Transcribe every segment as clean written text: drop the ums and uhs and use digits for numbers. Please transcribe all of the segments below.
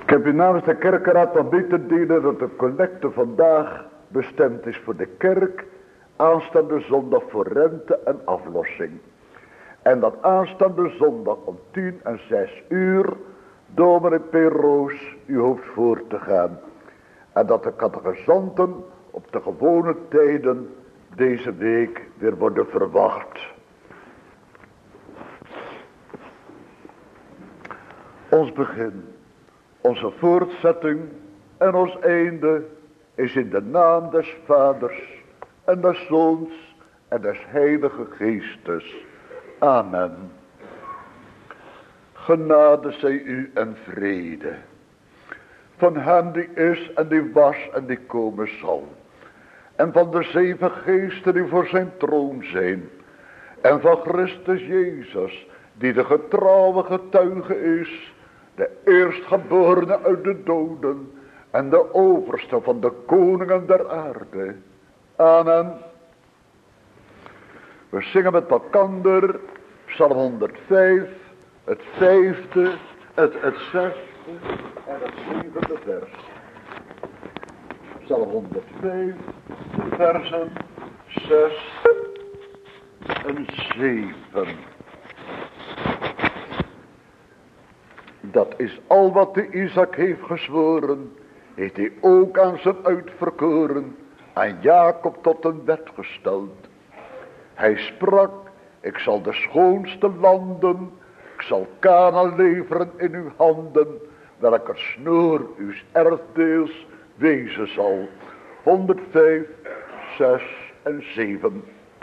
Ik heb u namens de kerkenraad van mee te delen dat de collecte vandaag bestemd is voor de kerk, aanstaande zondag voor rente en aflossing. En dat aanstaande zondag om 10 en 6 uur dominee P. Roos u hoeft voor te gaan. En dat de catechizanten op de gewone tijden deze week weer worden verwacht. Ons begin, onze voortzetting en ons einde is in de naam des Vaders en des Zoons en des Heilige Geestes. Amen. Genade zij u en vrede. Van hem die is en die was en die komen zal. En van de 7 geesten die voor zijn troon zijn. En van Christus Jezus die de getrouwe getuige is. De eerstgeborene uit de doden. En de overste van de koningen der aarde. Amen. We zingen met elkander Psalm 105, het 5e, het 6e en het 7e vers. Psalm 105, versen 6 en 7. Dat is al wat de Isaac heeft gezworen, heeft hij ook aan zijn uitverkoren, aan Jacob tot een wet gesteld. Hij sprak, ik zal de schoonste landen, ik zal Kanaan leveren in uw handen, welke snoer uw erfdeels wezen zal. 105, 6 en 7.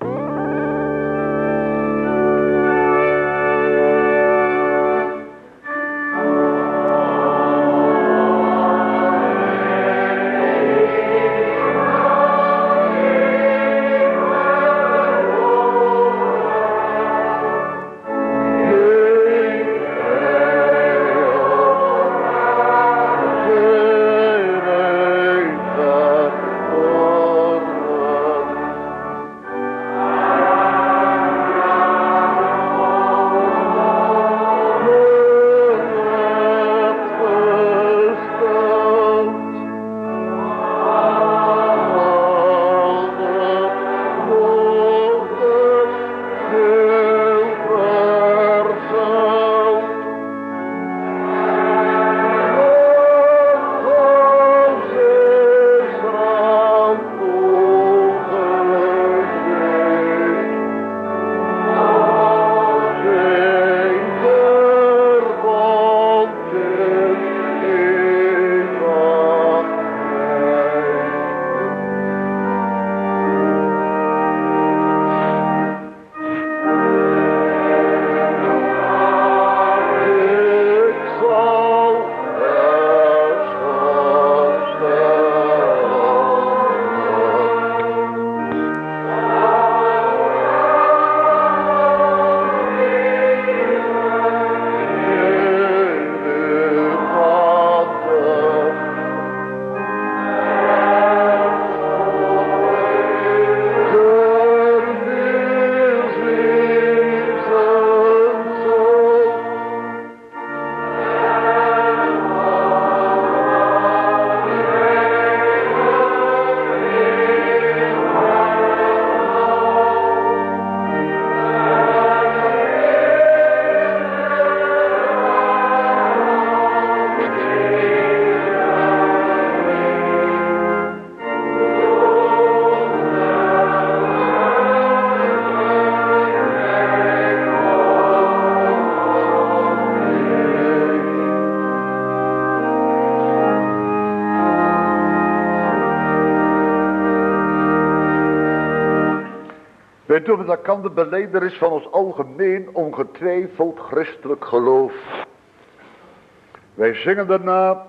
Weet u, dat kan de belijdenis van ons algemeen ongetwijfeld christelijk geloof. Wij zingen daarna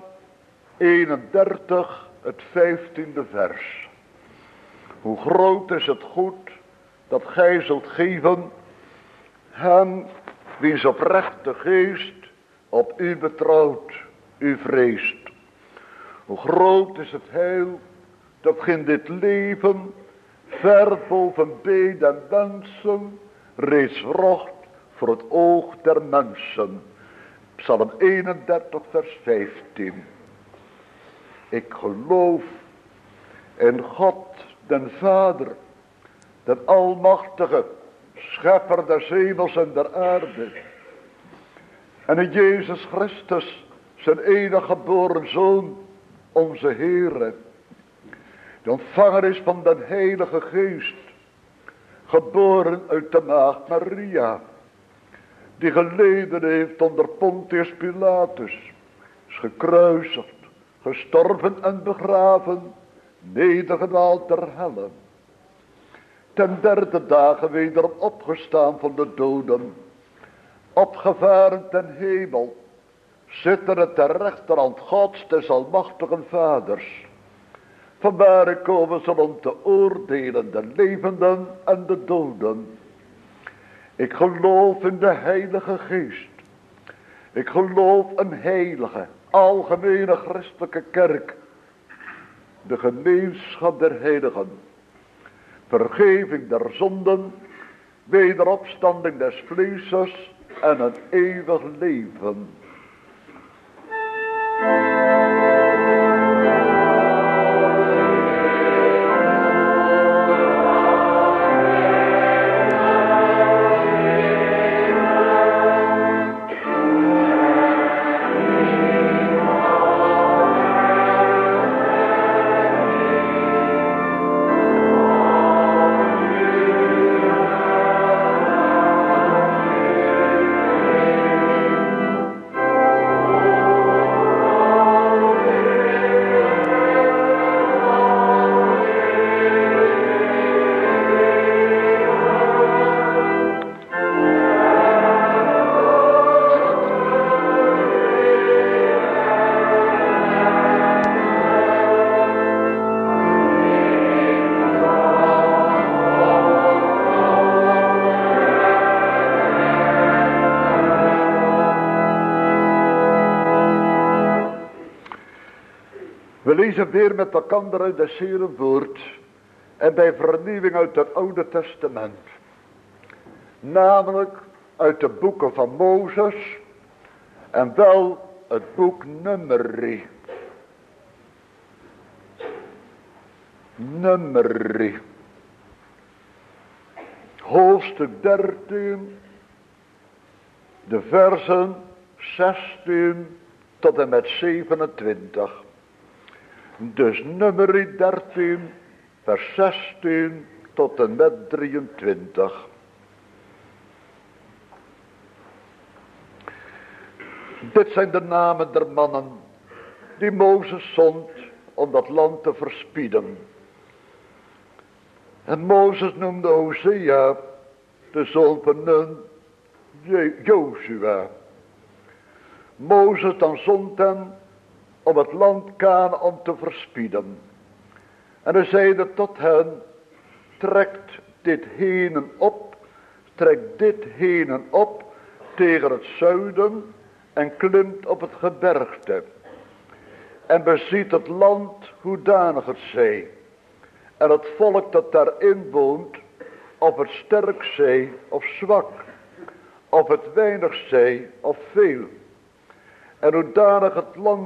31, het 15e vers. Hoe groot is het goed dat gij zult geven hem wiens oprechte geest op u betrouwt, u vreest. Hoe groot is het heil dat in dit leven ver boven beed en wensen reeds wrocht voor het oog der mensen. Psalm 31 vers 15. Ik geloof in God den Vader, den Almachtige, Schepper des hemels en der aarde. En in Jezus Christus, zijn enige geboren Zoon, onze Heere, die ontvanger is van den Heilige Geest, geboren uit de maagd Maria, die geleden heeft onder Pontius Pilatus, is gekruisigd, gestorven en begraven, nedergedaald ter helle. Ten derde dagen wederom opgestaan van de doden, opgevaren ten hemel, zittende ter rechterhand Gods des almachtigen Vaders. Vanwaar komen zal om te oordelen de levenden en de doden. Ik geloof in de Heilige Geest. Ik geloof een heilige, algemene christelijke kerk. De gemeenschap der heiligen. Vergeving der zonden. Wederopstanding des vleeses. En een eeuwig leven. We lezen weer met elkaar uit de Heere woord en bij vernieuwing uit het Oude Testament. Namelijk uit de boeken van Mozes en wel het boek Numeri. Numeri. Hoofdstuk 13, de versen 16 tot en met 27. Dus Numeri 13, vers 16 tot en met 23. Dit zijn de namen der mannen die Mozes zond om dat land te verspieden. En Mozes noemde Hosea, de zoon van Nun, Jozua. Mozes dan zond hem om het land Kanaan te verspieden. En hij zeide tot hen, trekt dit henen op tegen het zuiden en klimt op het gebergte. En beziet het land hoedanig het zij. En het volk dat daarin woont, of het sterk zij of zwak, of het weinig zij of veel. En hoedanig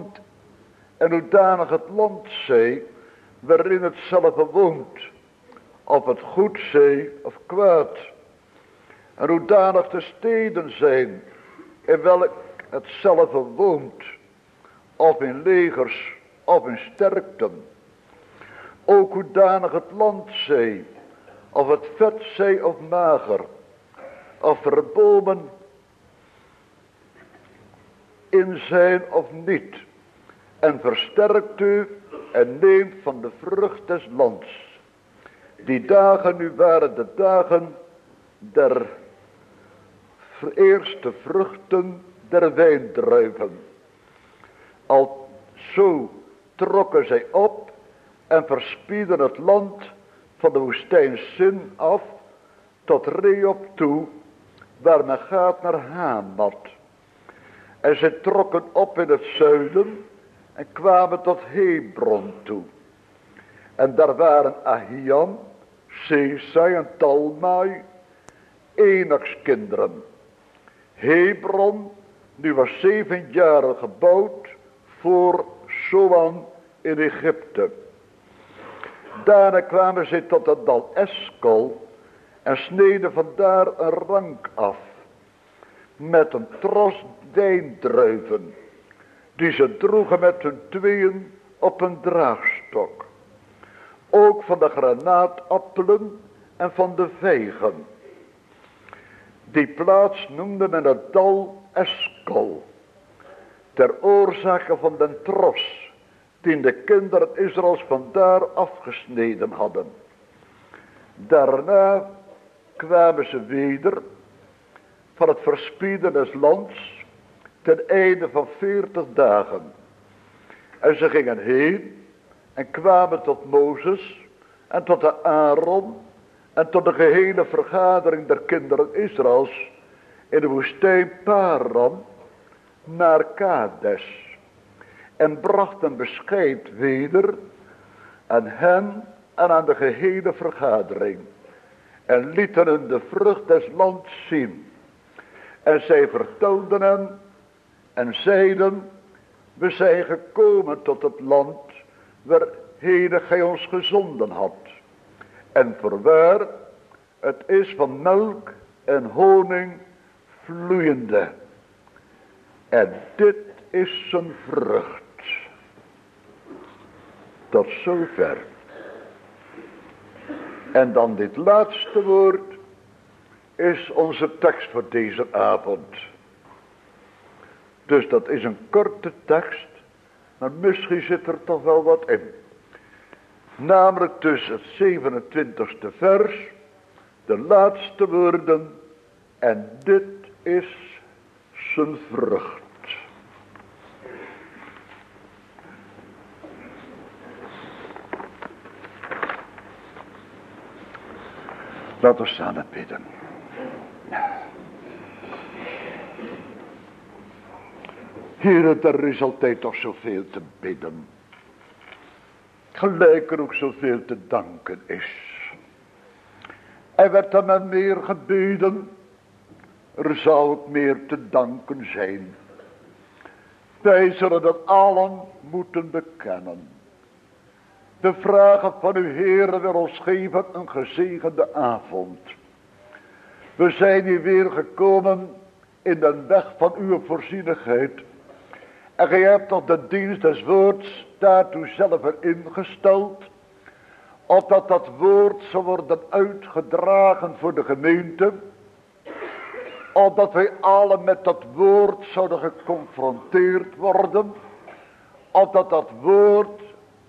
het land zij, waarin het zelf woont, of het goed zij of kwaad. En hoedanig de steden zijn, in welk het zelf woont, of in legers, of in sterkten. Ook hoedanig het land zij, of het vet zij of mager, of er bomen in zijn of niet. En versterkt u en neemt van de vrucht des lands. Die dagen nu waren de dagen der eerste vruchten der wijndruiven. Al zo trokken zij op en verspieden het land van de woestijn Sin af tot Rehob toe, waar men gaat naar Hamat. En zij trokken op in het zuiden en kwamen tot Hebron toe. En daar waren Ahiam, Sesai en Talmai, Enoks kinderen. Hebron Nu was 7 jaar gebouwd voor Zoan in Egypte. Daarna kwamen zij tot het dal Eskol en sneden vandaar een rank af met een tros wijndruiven die ze droegen met hun tweeën op een draagstok. Ook van de granaatappelen en van de vijgen. Die plaats noemde men het dal Eskol, ter oorzake van den tros die de kinderen Israëls vandaar afgesneden hadden. Daarna kwamen ze weder van het verspieden des lands ten einde van 40 dagen. En ze gingen heen en kwamen tot Mozes en tot de Aaron en tot de gehele vergadering der kinderen Israëls in de woestijn Paran naar Kades. En brachten bescheid weder aan hen en aan de gehele vergadering. En lieten hun de vrucht des lands zien. En zij vertelden hen en zeiden: we zijn gekomen tot het land waarheen gij ons gezonden had. En voorwaar, het is van melk en honing vloeiende. En dit is zijn vrucht. Tot zover. En dan dit laatste woord is onze tekst voor deze avond. Dus dat is een korte tekst, maar misschien zit er toch wel wat in. Namelijk tussen het 27e vers, de laatste woorden, en dit is zijn vrucht. Laten we samen bidden. Heere, er is altijd toch zoveel te bidden. Gelijk er ook zoveel te danken is. Er werd er met meer gebeden. Er zou ook meer te danken zijn. Wij zullen dat allen moeten bekennen. We vragen van u, Heere, wil ons geven een gezegende avond. We zijn hier weer gekomen in de weg van uw voorzienigheid. En gij hebt toch de dienst des woords daartoe zelf erin gesteld. Opdat dat woord zou worden uitgedragen voor de gemeente. Opdat wij allen met dat woord zouden geconfronteerd worden. Opdat dat woord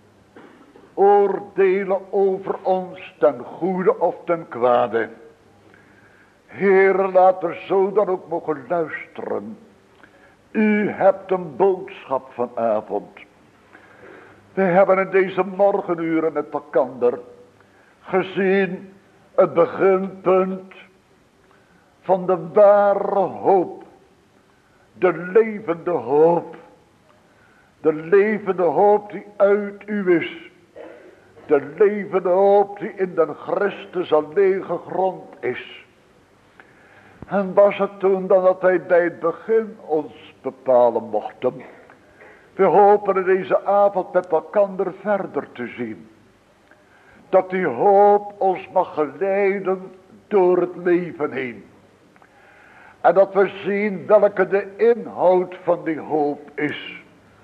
oordelen over ons ten goede of ten kwade. Heere, laat er zo dan ook mogen luisteren. U hebt een boodschap vanavond. We hebben in deze morgenuren met elkander gezien het beginpunt van de ware hoop. De levende hoop. De levende hoop die uit u is. De levende hoop die in den Christus alleen gegrond is. En was het toen dan dat wij bij het begin ons bepalen mochten. We hopen in deze avond met elkaar verder te zien. Dat die hoop ons mag geleiden door het leven heen. En dat we zien welke de inhoud van die hoop is.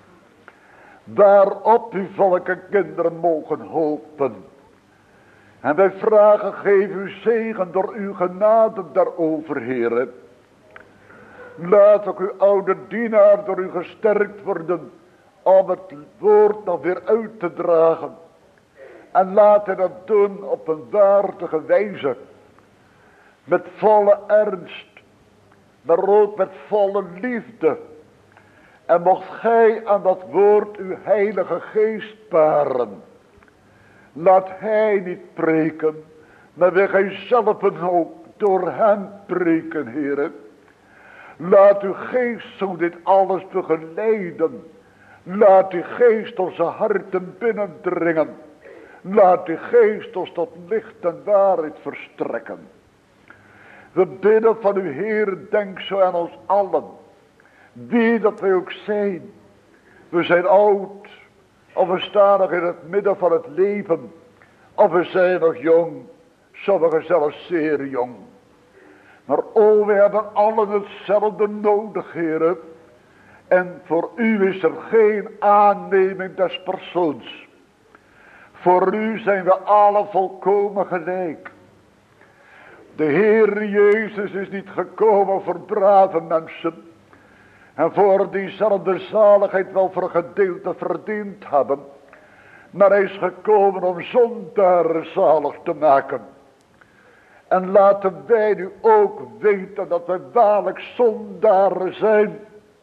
Waarop uw volk en kinderen mogen hopen. En wij vragen, geef uw zegen door uw genade daarover, Heere. Laat ook uw oude dienaar door u gesterkt worden om het woord nog weer uit te dragen. En laat hij dat doen op een waardige wijze. Met volle ernst, maar ook met volle liefde. En mocht gij aan dat woord uw heilige geest paren. Laat hij niet preken, maar wil gij zelf ook door hem preken, Heere. Laat uw geest zo dit alles begeleiden. Laat uw geest onze harten binnendringen. Laat uw geest ons tot licht en waarheid verstrekken. We bidden van uw Heere, denk zo aan ons allen. Wie dat wij ook zijn. We zijn oud. Of we staan nog in het midden van het leven. Of we zijn nog jong. Sommigen zelfs zeer jong. Maar we hebben allen hetzelfde nodig, heren. En voor u is er geen aanneming des persoons. Voor u zijn we alle volkomen gelijk. De Heer Jezus is niet gekomen voor brave mensen. En voor diezelfde zaligheid wel voor gedeelte verdiend hebben. Maar hij is gekomen om zondaren zalig te maken. En laten wij nu ook weten dat wij waarlijk zondaren zijn.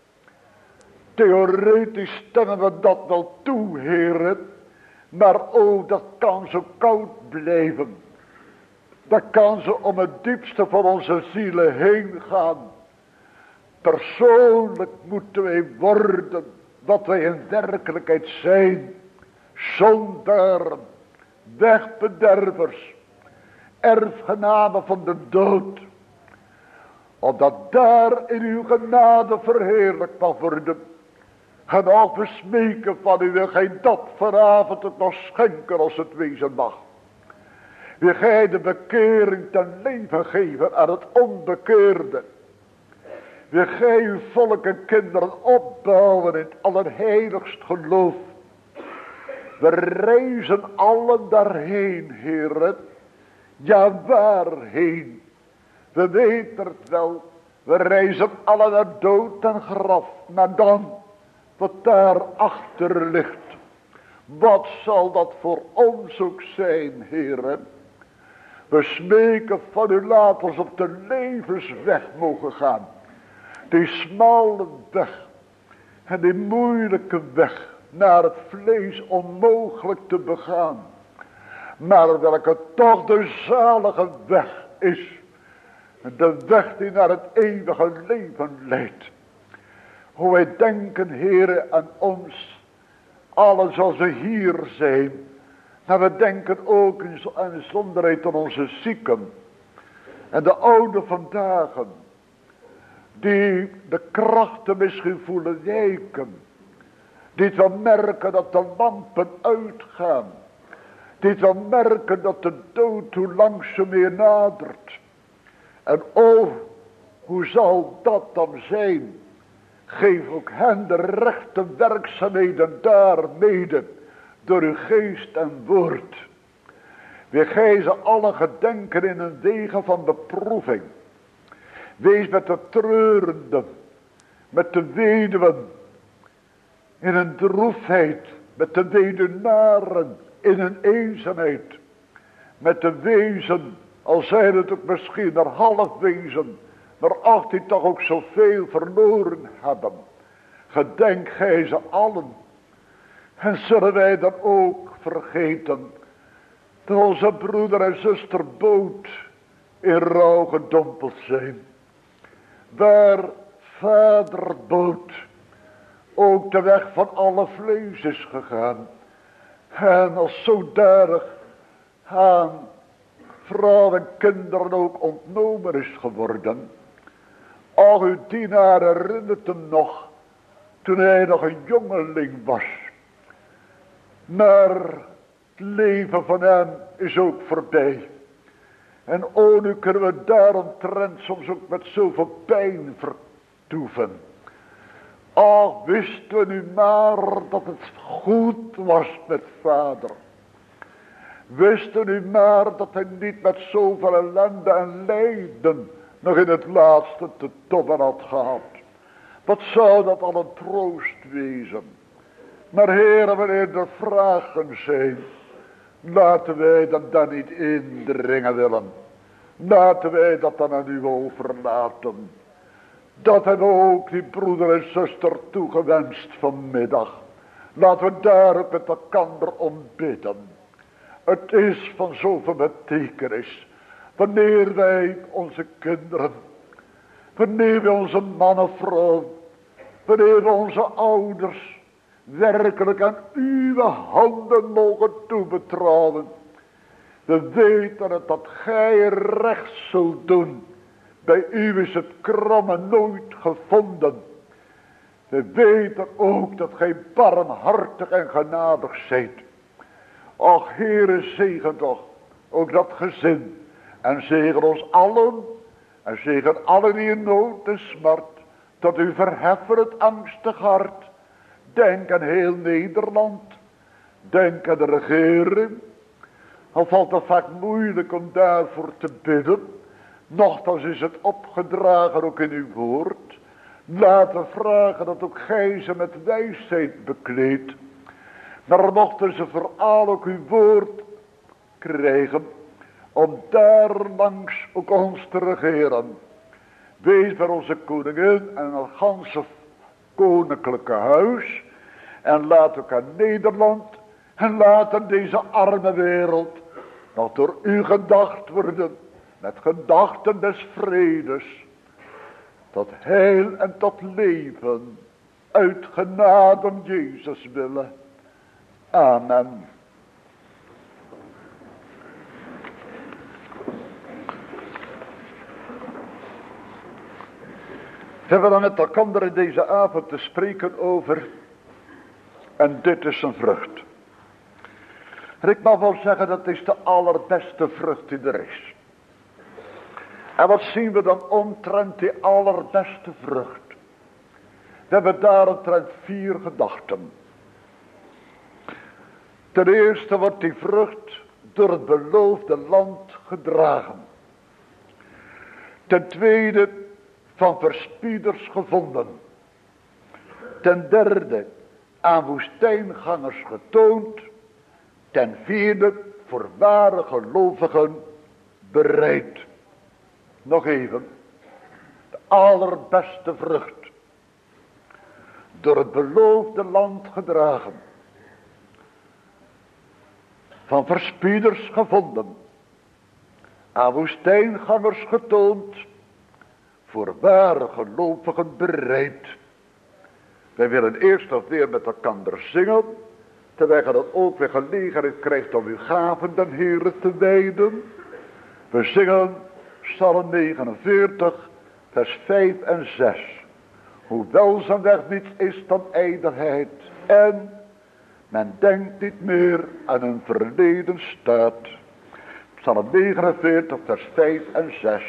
Theoretisch stemmen we dat wel toe, heren. Maar dat kan zo koud blijven. Dat kan zo om het diepste van onze zielen heen gaan. Persoonlijk moeten wij worden wat wij in werkelijkheid zijn. Zondaren, wegbedervers, erfgenamen van de dood. Opdat daar in uw genade verheerlijkt mag worden. En al versmeken van u, wil gij dat vanavond het nog schenken als het wezen mag. Wil gij de bekering ten leven geven aan het onbekeerde. Wil gij uw volk en kinderen opbouwen in het allerheiligst geloof. We reizen allen daarheen, heren. Ja, waarheen? We weten het wel. We reizen allen naar dood en graf. Maar dan, wat daarachter ligt. Wat zal dat voor ons ook zijn, heren? We smeken van u, laat ons op de levensweg mogen gaan. Die smalle weg. En die moeilijke weg. Naar het vlees onmogelijk te begaan. Maar welke toch de zalige weg is. De weg die naar het eeuwige leven leidt. Hoe wij denken, Heere, aan ons. Allen zoals we hier zijn. Maar we denken ook aan de zonderheid aan onze zieken. En de oude vandaag. Die de krachten misschien voelen wijken. Die wel merken dat de lampen uitgaan. Die wel merken dat de dood hoe langzaam meer nadert. En hoe zal dat dan zijn? Geef ook hen de rechte werkzaamheden daarmede. Door uw geest en woord. Weer gij ze allen gedenken in een wegen van beproeving. Wees met de treurenden. Met de weduwen. In een droefheid. Met de weduwnaren. In een eenzaamheid. Met de wezen. Al zijn het ook misschien er half wezen. Maar ach die toch ook zoveel verloren hebben. Gedenk gij ze allen. En zullen wij dan ook vergeten. Dat onze broeder en zuster Boot in rouw gedompeld zijn. Waar vader Boot ook de weg van alle vlees is gegaan. En als zodanig aan vrouw en kinderen ook ontnomen is geworden. Al uw dienaar herinnert hem nog. Toen hij nog een jongeling was. Maar het leven van hem is ook voorbij. En nu kunnen we daaromtrent soms ook met zoveel pijn vertoeven. Ach, wisten we nu maar dat het goed was met vader. Wisten nu maar dat hij niet met zoveel ellende en lijden nog in het laatste te tobben had gehad. Wat zou dat al een troost wezen. Maar heren, wanneer er vragen zijn, laten wij dat dan niet indringen willen. Laten wij dat dan aan u overlaten. Dat hebben we ook die broeder en zuster toegewenst vanmiddag. Laten we daar ook met elkaar om bidden. Het is van zoveel betekenis. Wanneer wij onze kinderen, wanneer wij onze mannen, vrouwen, wanneer we onze ouders werkelijk aan uw handen mogen toebetrouwen. We weten het dat gij recht zult doen. Bij u is het kromme nooit gevonden. We weten ook dat gij barmhartig en genadig zijt. Och Heere, zegen toch ook dat gezin. En zegen ons allen. En zegen allen die in nood en smart. Tot u verheffen het angstig hart. Denk aan heel Nederland. Denk aan de regering. Al valt het vaak moeilijk om daarvoor te bidden. Nochtans is het opgedragen ook in uw woord. Laten we vragen dat ook gij ze met wijsheid bekleedt. Maar mochten ze vooral ook uw woord krijgen. Om daar langs ook ons te regeren. Wees bij onze koningin en het ganse koninklijke huis. En laat ook aan Nederland. En laat aan deze arme wereld nog door u gedacht worden. Met gedachten des vredes. Tot heil en tot leven. Uit genade om Jezus willen. Amen. We hebben dan met elkaar in deze avond te spreken over. En dit is een vrucht. En ik mag wel zeggen dat is de allerbeste vrucht die er is. En wat zien we dan omtrent die allerbeste vrucht? We hebben daaromtrent 4 gedachten. Ten eerste wordt die vrucht door het beloofde land gedragen. Ten tweede van verspieders gevonden. Ten derde aan woestijngangers getoond. Ten vierde voor ware gelovigen bereid. Nog even. De allerbeste vrucht. Door het beloofde land gedragen. Van verspieders gevonden. Aan woestijngangers getoond. Voor ware gelovigen bereid. Wij willen eerst nog weer met elkaar zingen. Terwijl je dan ook weer gelegenheid krijgt om uw gaven den Heere te wijden. We zingen Psalm 49 vers 5 en 6. Hoewel zijn weg niets is dan ijdelheid. En men denkt niet meer aan een verleden staat. Psalm 49 vers 5 en 6.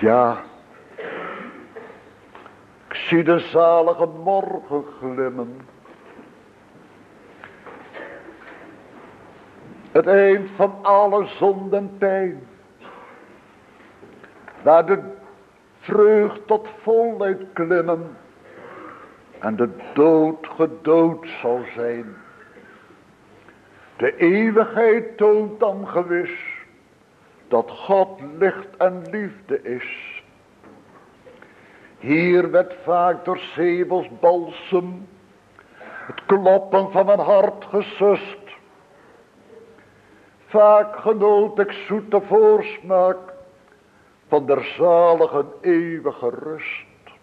Ja, ik zie de zalige morgen glimmen. Het eind van alle zonde en pijn. Waar de vreugd tot volheid klimmen. En de dood gedood zal zijn. De eeuwigheid toont dan gewis. Dat God licht en liefde is. Hier werd vaak door Zebels balsem het kloppen van mijn hart gesust. Vaak genoot ik zoete voorsmaak van der zalige eeuwige rust.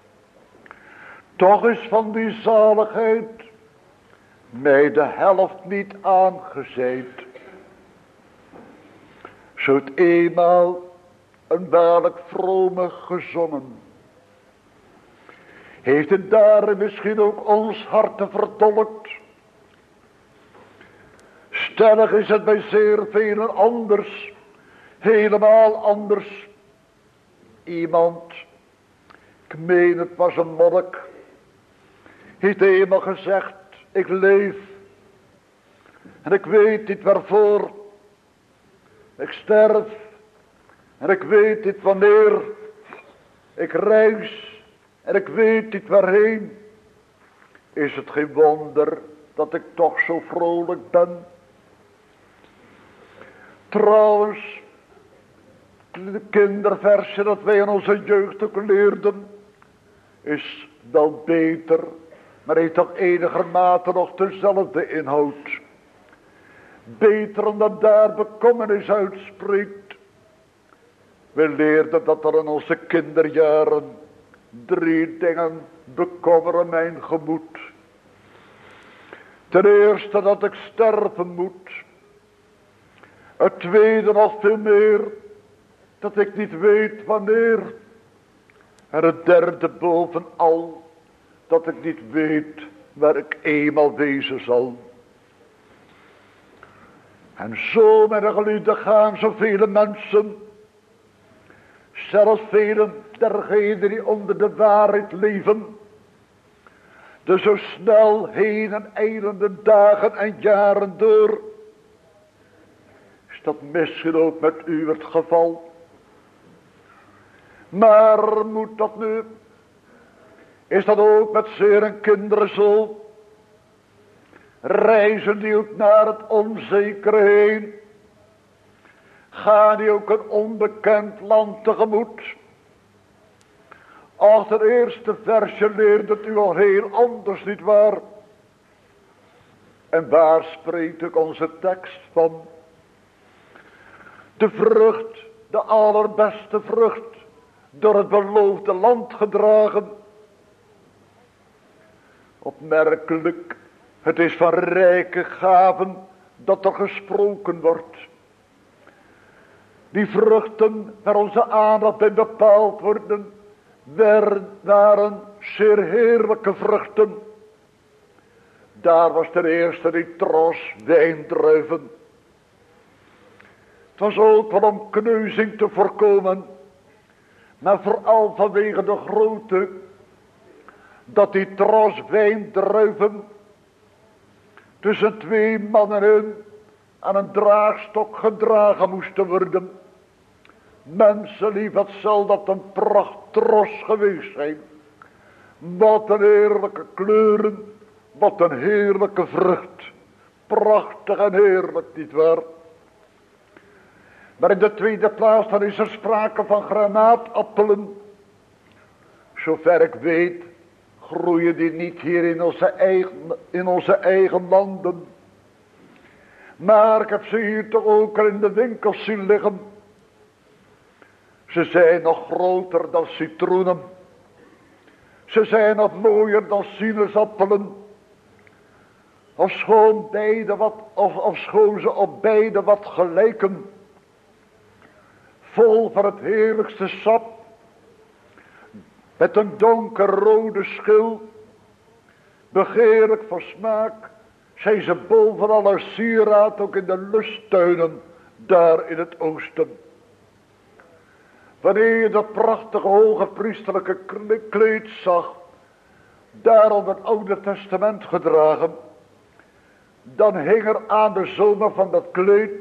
Toch is van die zaligheid mij de helft niet aangezeid. Zo het eenmaal een waarlijk vrome gezongen, heeft het daar misschien ook ons harten vertolkt. Stellig is het bij zeer velen anders, helemaal anders. Iemand, ik meen het was een monnik, heeft eenmaal gezegd, ik leef en ik weet niet waarvoor. Ik sterf en ik weet niet wanneer. Ik reis en ik weet niet waarheen. Is het geen wonder dat ik toch zo vrolijk ben? Trouwens, de kinderversje dat wij in onze jeugd ook leerden, is wel beter, maar heeft toch enigermate nog dezelfde inhoud. Beter omdat daar bekommernis uitspreekt. We leerden dat er in onze kinderjaren 3 dingen bekommeren mijn gemoed. Ten eerste dat ik sterven moet. Het tweede nog veel meer, dat ik niet weet wanneer. En het derde bovenal, dat ik niet weet waar ik eenmaal wezen zal. En zo met een geliefde gaan zoveel mensen, zelfs velen dergenen die onder de waarheid leven, de zo snel heen en eilende dagen en jaren door. Is dat misschien ook met u het geval? Maar moet dat nu? Is dat ook met zeer en kinderen zo? Reizen die ook naar het onzekere heen? Gaan die ook een onbekend land tegemoet? Als het eerste versje leert het u al heel anders, niet waar? En waar spreekt ook onze tekst van? De vrucht, de allerbeste vrucht, door het beloofde land gedragen. Opmerkelijk, het is van rijke gaven dat er gesproken wordt. Die vruchten waar onze aandacht bij bepaald worden, waren zeer heerlijke vruchten. Daar was ten eerste die tros wijndruiven. Het was ook wel om kneuzing te voorkomen, maar vooral vanwege de grootte, dat die tros wijndruiven tussen 2 mannen in aan een draagstok gedragen moesten worden. Mensenlief, wat zal dat een prachttros geweest zijn. Wat een heerlijke kleuren, wat een heerlijke vrucht. Prachtig en heerlijk, nietwaar? Maar in de tweede plaats, dan is er sprake van granaatappelen. Zover ik weet, groeien die niet hier in onze eigen landen. Maar ik heb ze hier toch ook al in de winkels zien liggen. Ze zijn nog groter dan citroenen. Ze zijn nog mooier dan sinaasappelen. Ofschoon ze op beide wat gelijken. Vol van het heerlijkste sap. Met een donkerrode schil. Begeerlijk van smaak. Zijn ze bovenal een sieraad ook in de lusttuinen. Daar in het oosten. Wanneer je dat prachtige hoge priesterlijke kleed zag, daar op het Oude Testament gedragen, dan hing er aan de zomer van dat kleed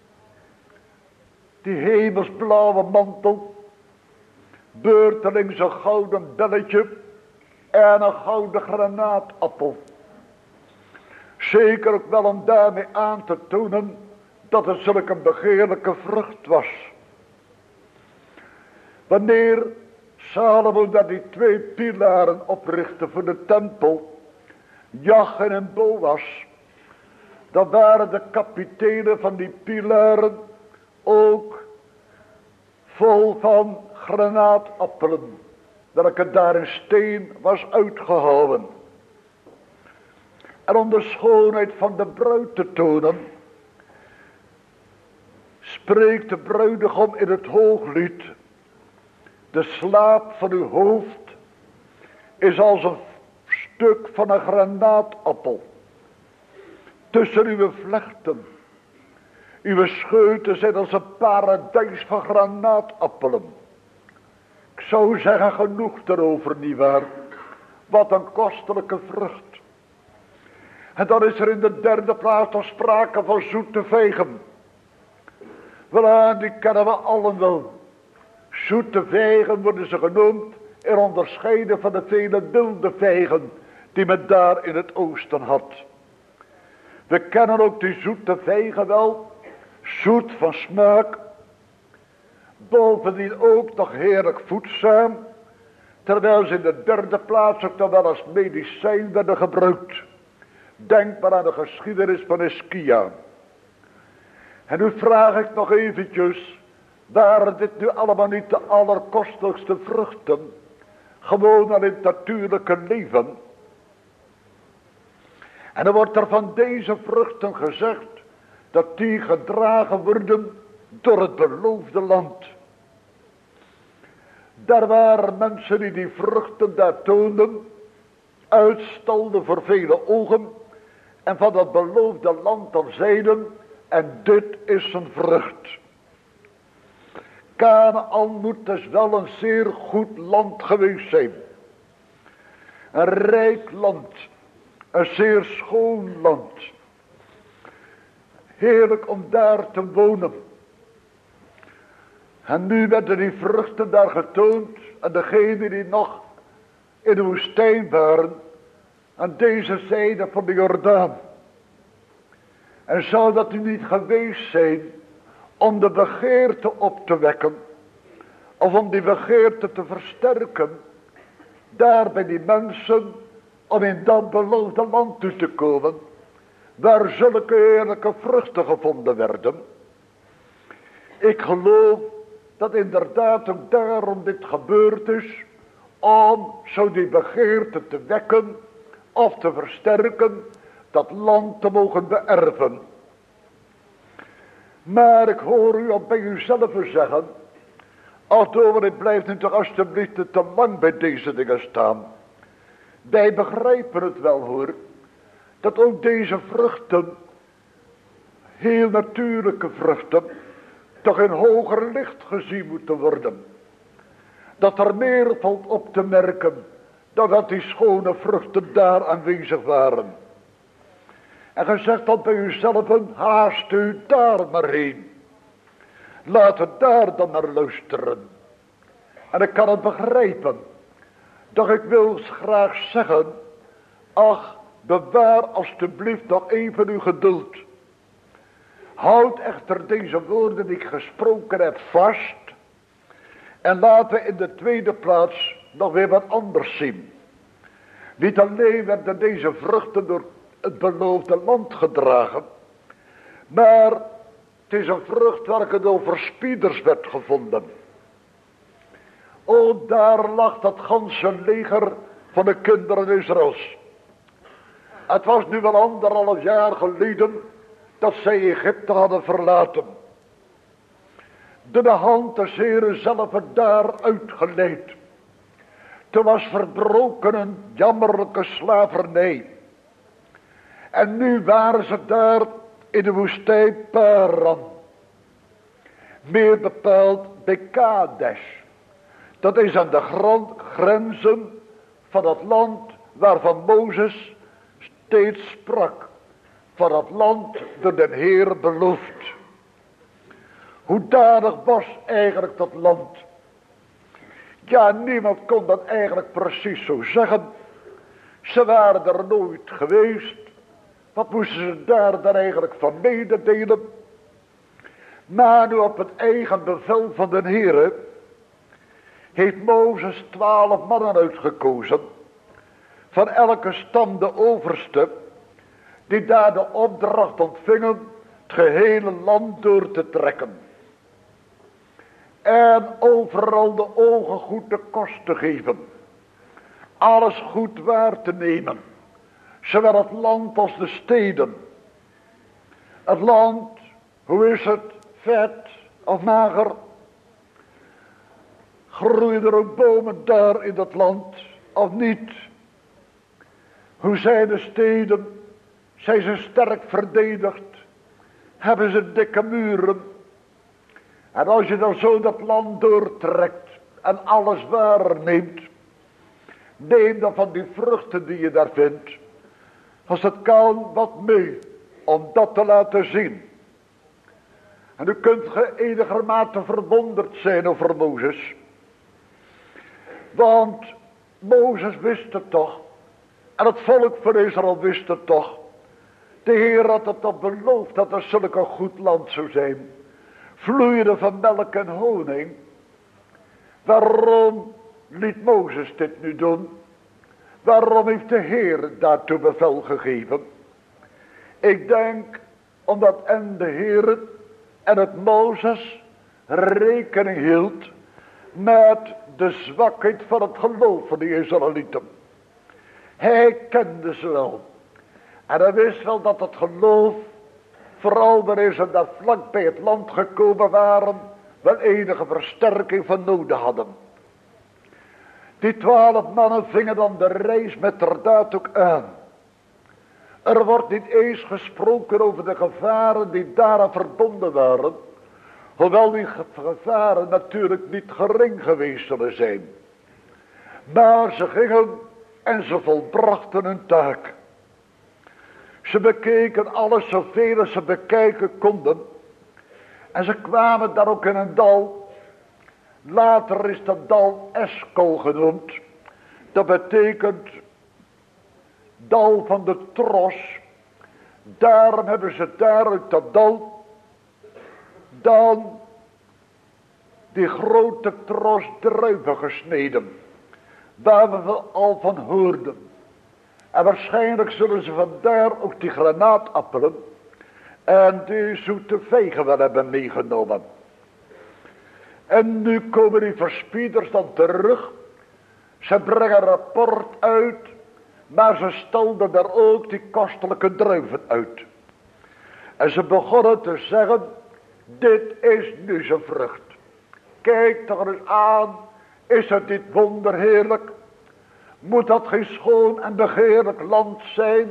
die hemelsblauwe mantel, beurtelings een gouden belletje en een gouden granaatappel. Zeker ook wel om daarmee aan te tonen dat het zulk een begeerlijke vrucht was. Wanneer Salomo daar die 2 pilaren oprichtte voor de tempel, Jachin en Boas, dan waren de kapitelen van die pilaren ook vol van granaatappelen, welke daar in steen was uitgehouwen. En om de schoonheid van de bruid te tonen, spreekt de bruidegom in het hooglied: de slaap van uw hoofd is als een stuk van een granaatappel. Tussen uw vlechten, uw scheuten zijn als een paradijs van granaatappelen. Ik zou zeggen, genoeg erover, nietwaar? Wat een kostelijke vrucht. En dan is er in de derde plaats nog sprake van zoete vijgen. Wel, die kennen we allen wel. Zoete vijgen worden ze genoemd, in onderscheiden van de vele wilde vijgen die men daar in het oosten had. We kennen ook die zoete vijgen wel, zoet van smaak, bovendien ook nog heerlijk voedzaam, terwijl ze in de derde plaats ook nog wel als medicijn werden gebruikt. Denk maar aan de geschiedenis van Ischia. En nu vraag ik nog eventjes, waren dit nu allemaal niet de allerkostelijkste vruchten, gewoon al in het natuurlijke leven? En dan wordt er van deze vruchten gezegd, dat die gedragen worden door het beloofde land. Daar waren mensen die die vruchten daar toonden, uitstalden voor vele ogen, en van dat beloofde land dan zeiden: en dit is een vrucht. Kanaan moet dus wel een zeer goed land geweest zijn. Een rijk land. Een zeer schoon land. Heerlijk om daar te wonen. En nu werden die vruchten daar getoond. En degenen die nog in de woestijn waren, aan deze zijde van de Jordaan. En zou dat nu niet geweest zijn om de begeerte op te wekken, of om die begeerte te versterken, daar bij die mensen, om in dat beloofde land toe te komen, waar zulke heerlijke vruchten gevonden werden? Ik geloof dat inderdaad ook daarom dit gebeurd is, om zo die begeerte te wekken of te versterken, dat land te mogen beërven. Maar ik hoor u al bij uzelf zeggen: ach dominee, blijft nu toch alsjeblieft te lang bij deze dingen staan. Wij begrijpen het wel, hoor, dat ook deze vruchten, heel natuurlijke vruchten, toch in hoger licht gezien moeten worden. Dat er meer valt op te merken dan dat die schone vruchten daar aanwezig waren. En gezegd dat bij uzelf: haast u daar maar heen. Laat het daar dan naar luisteren. En ik kan het begrijpen. Doch ik wil graag zeggen: ach, bewaar alstublieft nog even uw geduld. Houd echter deze woorden die ik gesproken heb vast. En laten we in de tweede plaats nog weer wat anders zien. Niet alleen werden deze vruchten door het beloofde land gedragen, maar het is een vrucht welke door verspieders werd gevonden. O, daar lag dat ganse leger van de kinderen Israëls. Het was nu wel 1,5 jaar geleden dat zij Egypte hadden verlaten. De hand des Heren zelf er daar uitgeleid. Toen was verbroken een jammerlijke slavernij. En nu waren ze daar in de woestijn Paran. Meer bepaald bij Kadesh. Dat is aan de grenzen van het land waarvan Mozes steeds sprak. Van het land door de Heer beloofd. Hoedanig was eigenlijk dat land? Ja, niemand kon dat eigenlijk precies zo zeggen. Ze waren er nooit geweest. Wat moesten ze daar dan eigenlijk van mededelen? Maar nu op het eigen bevel van de Heere heeft Mozes 12 mannen uitgekozen. Van elke stam de overste, die daar de opdracht ontvingen het gehele land door te trekken. En overal de ogen goed de kost te geven. Alles goed waar te nemen. Zowel het land als de steden. Het land, hoe is het? Vet of mager? Groeien er ook bomen daar in dat land of niet? Hoe zijn de steden? Zijn ze sterk verdedigd? Hebben ze dikke muren? En als je dan zo dat land doortrekt en alles waarneemt, neem dan van die vruchten die je daar vindt, als het kan, wat mee om dat te laten zien. En u kunt ge enigermate verwonderd zijn over Mozes. Want Mozes wist het toch. En het volk van Israël wist het toch. De Heer had het toch beloofd dat er zulk een goed land zou zijn. Vloeide van melk en honing. Waarom liet Mozes dit nu doen? Waarom heeft de Heer daartoe bevel gegeven? Ik denk omdat en de Heer en het Mozes rekening hield met de zwakheid van het geloof van de Israëlieten. Hij kende ze wel. En hij wist wel dat het geloof, vooral wanneer ze daar vlak bij het land gekomen waren, wel enige versterking van nodig hadden. Die 12 mannen vingen dan de reis met der daad ook aan. Er wordt niet eens gesproken over de gevaren die daaraan verbonden waren. Hoewel die gevaren natuurlijk niet gering geweest zullen zijn. Maar ze gingen en ze volbrachten hun taak. Ze bekeken alles zoveel als ze bekijken konden. En ze kwamen daar ook in een dal. Later is dat dal Eskol genoemd. Dat betekent dal van de tros. Daarom hebben ze daar uit dat dal dan die grote tros druiven gesneden. Waar we al van hoorden. En waarschijnlijk zullen ze vandaar ook die granaatappelen en die zoete vegen wel hebben meegenomen. En nu komen die verspieders dan terug. Ze brengen rapport uit, maar ze stelden daar ook die kostelijke druiven uit. En ze begonnen te zeggen, dit is nu zijn vrucht. Kijk toch eens aan, is het niet wonderheerlijk? Moet dat geen schoon en begeerlijk land zijn?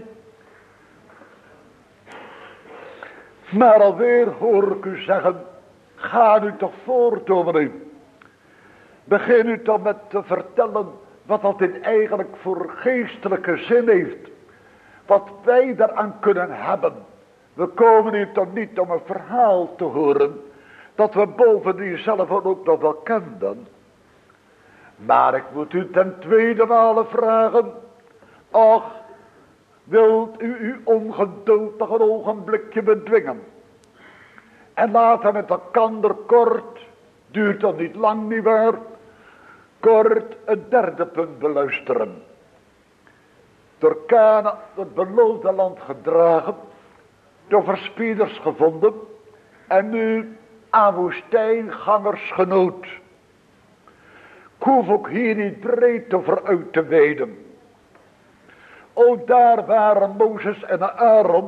Maar alweer hoor ik u zeggen, ga nu toch voort, dominee. Begin u toch met te vertellen wat dat dit eigenlijk voor geestelijke zin heeft. Wat wij daaraan kunnen hebben. We komen hier toch niet om een verhaal te horen dat we bovendien zelf ook nog wel kenden. Maar ik moet u ten tweede male vragen. Och, wilt u uw ongeduld nog een ogenblikje bedwingen? En laten met elkander kort, duurt dat niet lang niet waar, kort het derde punt beluisteren. Door Kana, het beloofde land gedragen, door verspieders gevonden en nu aan woestijngangers genood. Ik hoef ook hier niet breed over uit te wijden. Ook daar waren Mozes en Aaron.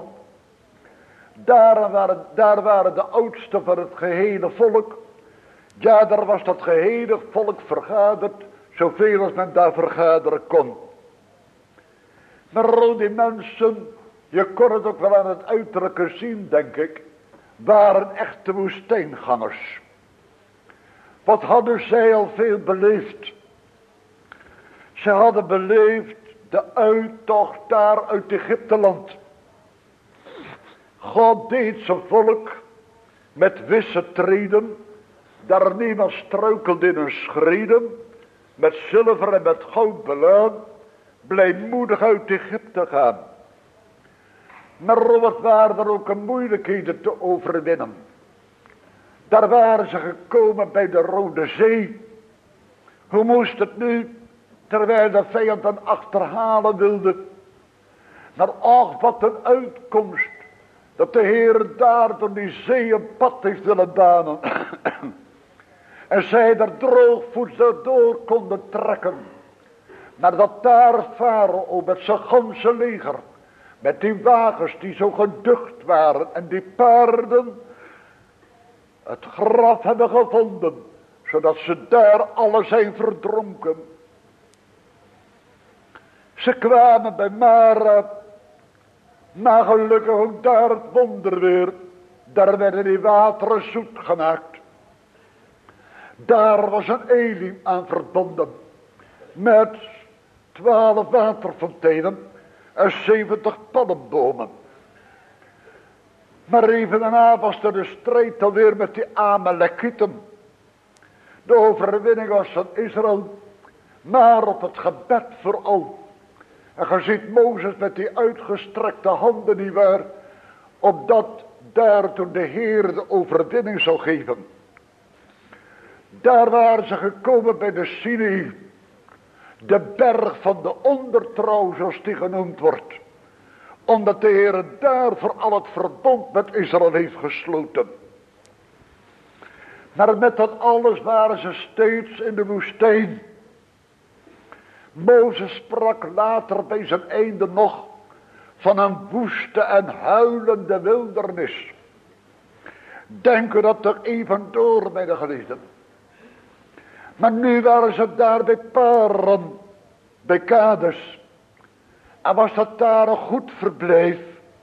Daar waren de oudsten van het gehele volk. Ja, daar was dat gehele volk vergaderd. Zoveel als men daar vergaderen kon. Maar al die mensen, je kon het ook wel aan het uiterlijke zien, denk ik, waren echte woestijngangers. Wat hadden zij al veel beleefd? Ze hadden beleefd de uittocht daar uit Egypteland. God deed zijn volk met wisse treden, daar niemand struikelde in hun schreden, met zilver en met goud belaan, blijmoedig uit Egypte gaan. Maar wat waren er ook moeilijkheden te overwinnen. Daar waren ze gekomen bij de Rode Zee. Hoe moest het nu, terwijl de vijand hen achterhalen wilde? Maar ach, wat een uitkomst, dat de Heer daar door die zee een pad heeft willen banen. En zij er droogvoets door konden trekken. Maar dat daar Farao met zijn ganse leger, met die wagens die zo geducht waren en die paarden, het graf hebben gevonden, zodat ze daar alle zijn verdronken. Ze kwamen bij Mara, maar gelukkig ook daar het wonder weer. Daar werden die wateren zoet gemaakt. Daar was een Elim aan verbonden, met 12 waterfonteinen en 70 palmbomen. Maar even daarna was er de strijd alweer met die Amalekieten. De overwinning was van Israël, maar op het gebed vooral. En je ziet Mozes met die uitgestrekte handen niet waar, opdat daar toen de Heer de overwinning zou geven. Daar waren ze gekomen bij de Sinai, de berg van de ondertrouw zoals die genoemd wordt. Omdat de Heer daar voor al het verbond met Israël heeft gesloten. Maar met dat alles waren ze steeds in de woestijn. Mozes sprak later bij zijn einde nog van een woeste en huilende wildernis. Denk u dat er even door bij de geliefden. Maar nu waren ze daar bij Paran, bij Kades. En was dat daar een goed verblijf.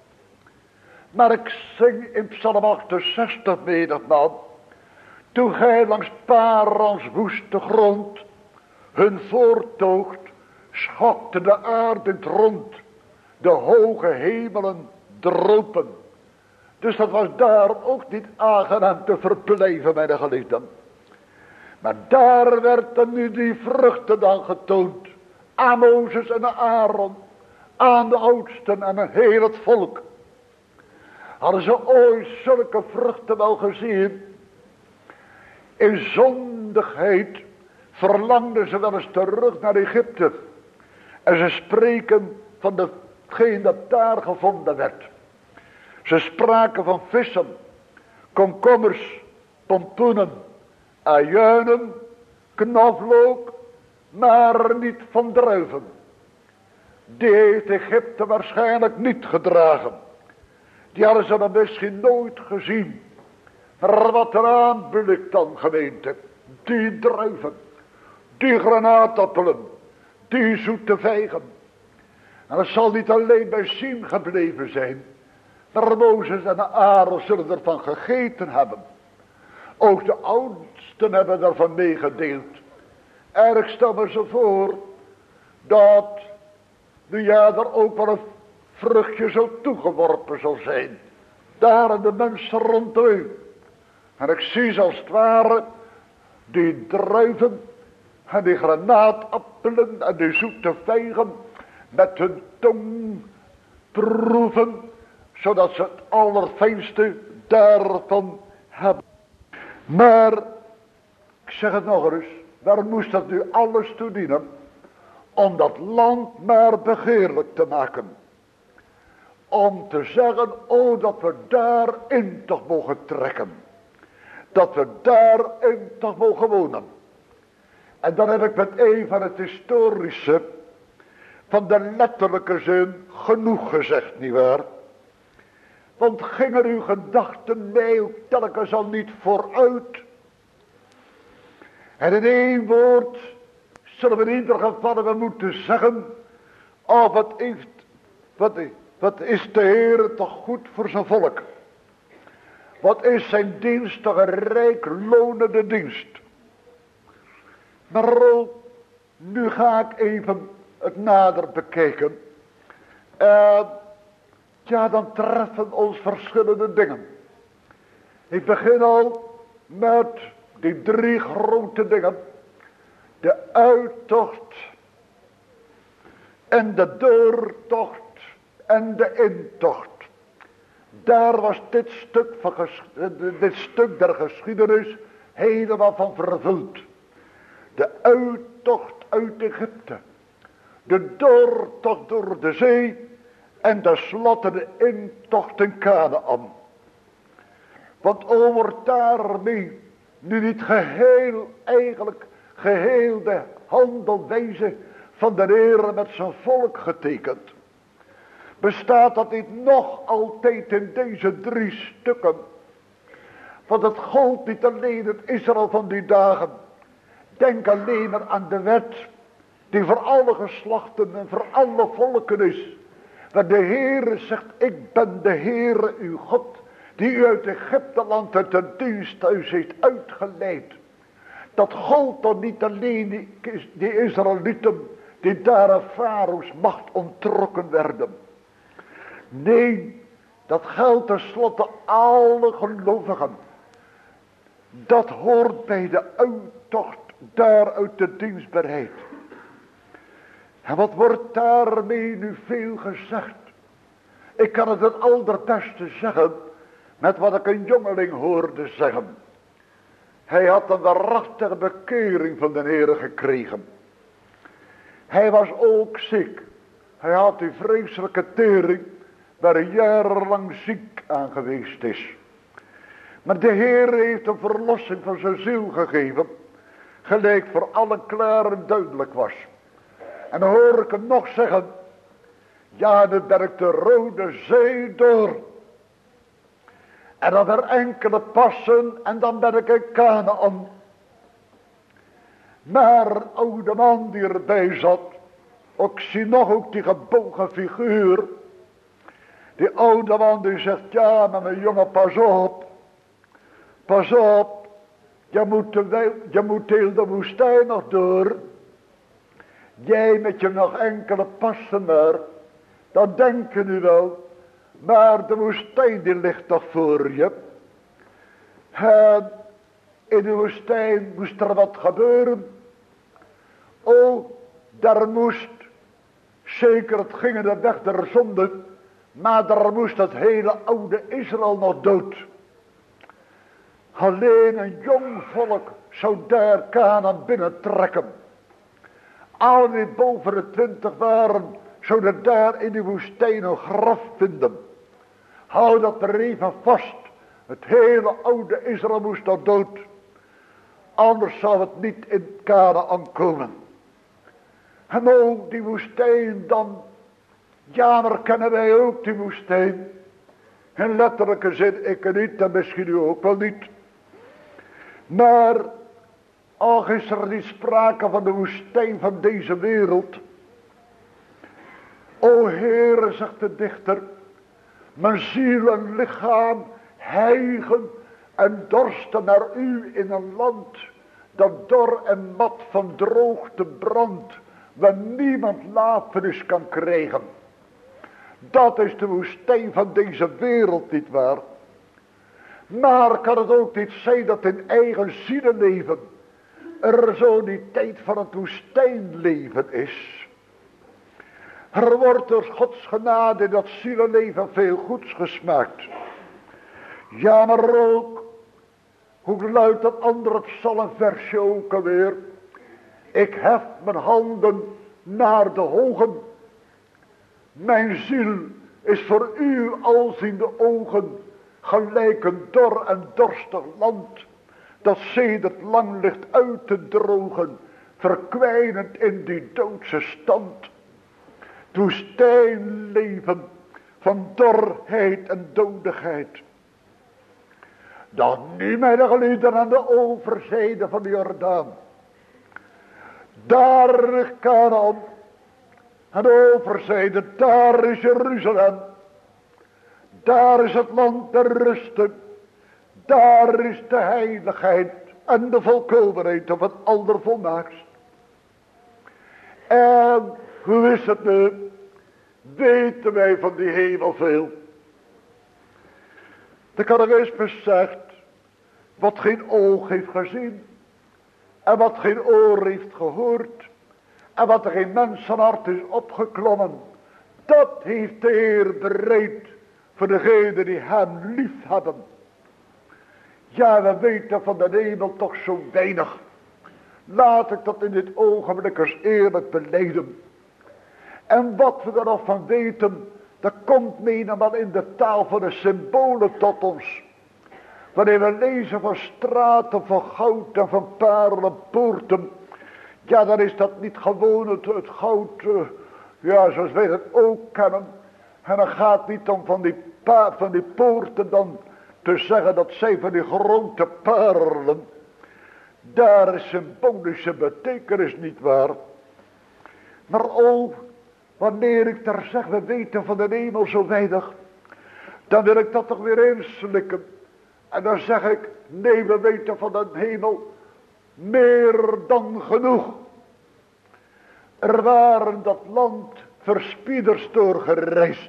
Maar ik zing in Psalm 68 menigmaal. Toen gij langs Parans woeste grond hun voortoogt, schokte de aarde in het rond. De hoge hemelen dropen. Dus dat was daar ook niet aangenaam te verblijven bij de geliefden. Maar daar werden nu die vruchten dan getoond. Aan Mozes en aan Aaron. Aan de oudsten en aan heel het volk. Hadden ze ooit zulke vruchten wel gezien? In zondigheid verlangden ze wel eens terug naar Egypte. En ze spreken van hetgeen dat daar gevonden werd. Ze spraken van vissen, komkommers, pompoenen, ajuinen, knoflook, maar niet van druiven. Die heeft Egypte waarschijnlijk niet gedragen. Die hadden ze dan misschien nooit gezien. Maar wat een aanblik dan, gemeente. Die druiven, die granaatappelen, die zoete vijgen. En het zal niet alleen bij Siem gebleven zijn. Maar Mozes en Aaron zullen ervan gegeten hebben. Ook de oudsten hebben ervan meegedeeld. En ik stel me zo voor dat nu ja er ook wel een vruchtje zo toegeworpen zal zijn. Daar aan de mensen rondom u. En ik zie ze als het ware die druiven en die granaatappelen en die zoete vijgen met hun tong proeven, zodat ze het allerfijnste daarvan hebben. Maar, ik zeg het nog eens, waar moest dat nu alles toe dienen? Om dat land maar begeerlijk te maken. Om te zeggen, oh dat we daarin toch mogen trekken. Dat we daarin toch mogen wonen. En dan heb ik met een van het historische, van de letterlijke zin, genoeg gezegd, nietwaar? Want gingen uw gedachten mij ook telkens al niet vooruit? En in één woord zullen we in ieder geval moeten zeggen, oh wat is de Heer toch goed voor zijn volk. Wat is zijn dienst toch een rijk lonende dienst. Maar nu ga ik even het nader bekijken. Ja, dan treffen ons verschillende dingen. Ik begin al met die 3 grote dingen. De uittocht en de doortocht en de intocht. Daar was dit stuk der geschiedenis helemaal van vervuld. De uittocht uit Egypte. De doortocht door de zee. En tenslotte de intocht in Kanaän. Want wordt daarmee nu niet geheel de handelwijze van de Heer met zijn volk getekend? Bestaat dat niet nog altijd in deze 3 stukken? Want het gold niet alleen het Israël van die dagen. Denk alleen maar aan de wet die voor alle geslachten en voor alle volken is. Waar de Heere zegt, ik ben de Heere uw God, die u uit Egypteland uit het diensthuis heeft uitgeleid. Dat gold dan niet alleen die Israëlieten die daar aan Farao's macht onttrokken werden. Nee, dat geldt tenslotte alle gelovigen. Dat hoort bij de uittocht daar uit de dienstbaarheid. En wat wordt daarmee nu veel gezegd? Ik kan het allerbeste zeggen met wat ik een jongeling hoorde zeggen. Hij had een waarachtige bekering van de Heere gekregen. Hij was ook ziek. Hij had die vreselijke tering waar hij jarenlang ziek aan geweest is. Maar de Heere heeft een verlossing van zijn ziel gegeven, gelijk voor allen klaar en duidelijk was. En dan hoor ik hem nog zeggen, ja, dan ben ik de Rode Zee door. En dan weer enkele passen en dan ben ik in Kanaän. Maar een oude man die erbij zat, ik zie nog ook die gebogen figuur. Die oude man die zegt, ja, maar mijn jongen, pas op. Pas op, je moet heel de woestijn nog door. Jij met je nog enkele passen maar, dat denk je nu wel. Maar de woestijn die ligt toch voor je. En in de woestijn moest er wat gebeuren. Oh, daar moest, zeker het ging in de weg der zonde, maar daar moest het hele oude Israël nog dood. Alleen een jong volk zou daar Kanaän binnentrekken. Al die boven de 20 waren, zouden daar in de woestijn een graf vinden. Hou dat er even vast. Het hele oude Israël moest nog dood. Anders zou het niet in Kanaän komen. En ook die woestijn dan. Ja, maar kennen wij ook die woestijn. In letterlijke zin, ik niet en misschien u ook wel niet. Maar al is er niet sprake van de woestijn van deze wereld. O Heere, zegt de dichter, mijn ziel en lichaam hijgen en dorsten naar u in een land dat dor en mat van droogte brandt, waar niemand lafenis kan krijgen. Dat is de woestijn van deze wereld, niet waar? Maar kan het ook niet zijn dat in eigen zielenleven er zo die tijd van het woestijnleven is? Er wordt door Gods genade in dat zielenleven veel goeds gesmaakt. Ja, maar ook, hoe luidt dat andere psalmversje ook alweer? Ik hef mijn handen naar de hogen. Mijn ziel is voor u als in de ogen gelijk een dor en dorstig land, dat sedert lang ligt uit te drogen, verkwijnend in die doodse stand. Het woestijnleven van dorheid en dodigheid. Dan nu mijn gelieden aan de overzijde van de Jordaan. Daar ligt Kanaän. Aan de overzijde, daar is Jeruzalem. Daar is het land der rusten. Daar is de heiligheid. en de volkomenheid of het allervolmaakst. En hoe is het nu? Weten wij van die hemel veel? De catechismus zegt, wat geen oog heeft gezien, en wat geen oor heeft gehoord, en wat er geen mensenhart is opgeklommen, dat heeft de Heer bereid voor degenen die hem lief hebben. Ja, we weten van de hemel toch zo weinig. Laat ik dat in dit ogenblik eens eerlijk belijden. En wat we er nog van weten, dat komt menigmaal in de taal van de symbolen tot ons. Wanneer we lezen van straten van goud en van parelen poorten. Ja, dan is dat niet gewoon het goud, ja, zoals wij het ook kennen. En dan gaat het niet om van die poorten dan te zeggen dat zij van die grote parelen. Daar is symbolische betekenis niet waar. Maar ook wanneer ik daar zeg, we weten van de hemel zo weinig, dan wil ik dat toch weer inslikken. En dan zeg ik, nee, we weten van de hemel meer dan genoeg. Er waren dat land verspieders doorgereisd.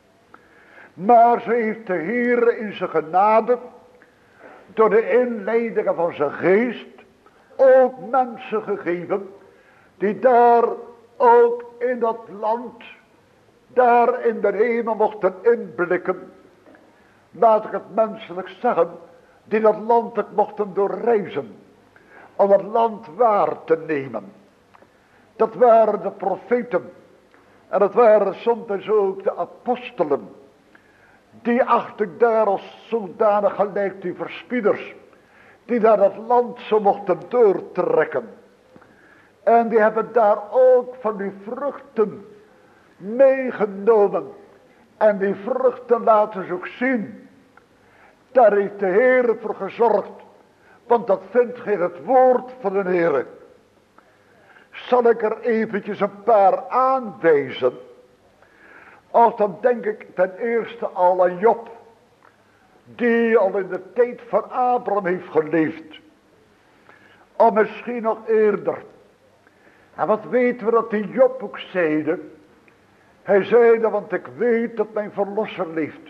Maar ze heeft de Heer in zijn genade, door de inleidingen van zijn geest, ook mensen gegeven, die daar ook in dat land, daar in de hemel mochten inblikken. Laat ik het menselijk zeggen, die dat land het mochten doorreizen, om het land waar te nemen. Dat waren de profeten, en dat waren soms ook de apostelen. Die acht ik daar als zodanig gelijk die verspieders, die daar dat land zo mochten doortrekken. En die hebben daar ook van die vruchten meegenomen. En die vruchten laten ze ook zien. Daar heeft de Heer voor gezorgd. Want dat vindt gij het woord van de Heer. Zal ik er eventjes een paar aanwijzen. Als dan denk ik ten eerste al aan Job. Die al in de tijd van Abraham heeft geleefd. Of misschien nog eerder. En wat weten we dat die Job ook zeide. Hij zeide, want ik weet dat mijn verlosser leeft.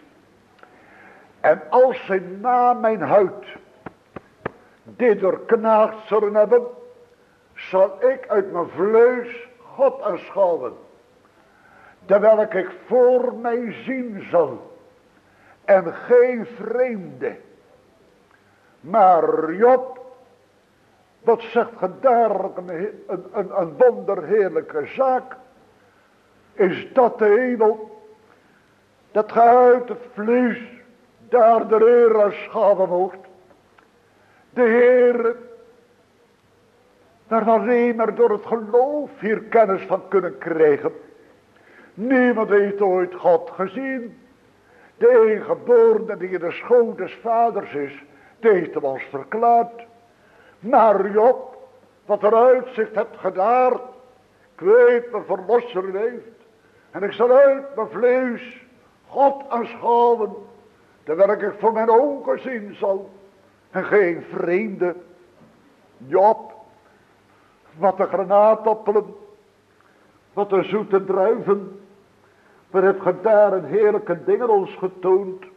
En als zij na mijn huid dit doorknaagd zullen hebben, zal ik uit mijn vlees God aanschouwen. Terwijl ik voor mij zien zal. En geen vreemde. Maar Job, wat zegt ge daar een wonderheerlijke zaak. Is dat de hemel. Dat ge uit het vlees daar de Heer aanschouwen mocht. De Heer, daar we alleen maar door het geloof hier kennis van kunnen krijgen. Niemand heeft ooit God gezien. De engegeborene die in de schoot des vaders is, die heeft hem ons verklaard. Maar Job, wat er uitzicht hebt gedaan, ik weet mijn verlosser leeft. En ik zal uit mijn vlees God aanschouwen, terwijl ik voor mijn ogen zien zal. En geen vreemde. Job, wat de granaatappelen, wat de zoete druiven. Wat heb je daar een heerlijke dingen ons getoond.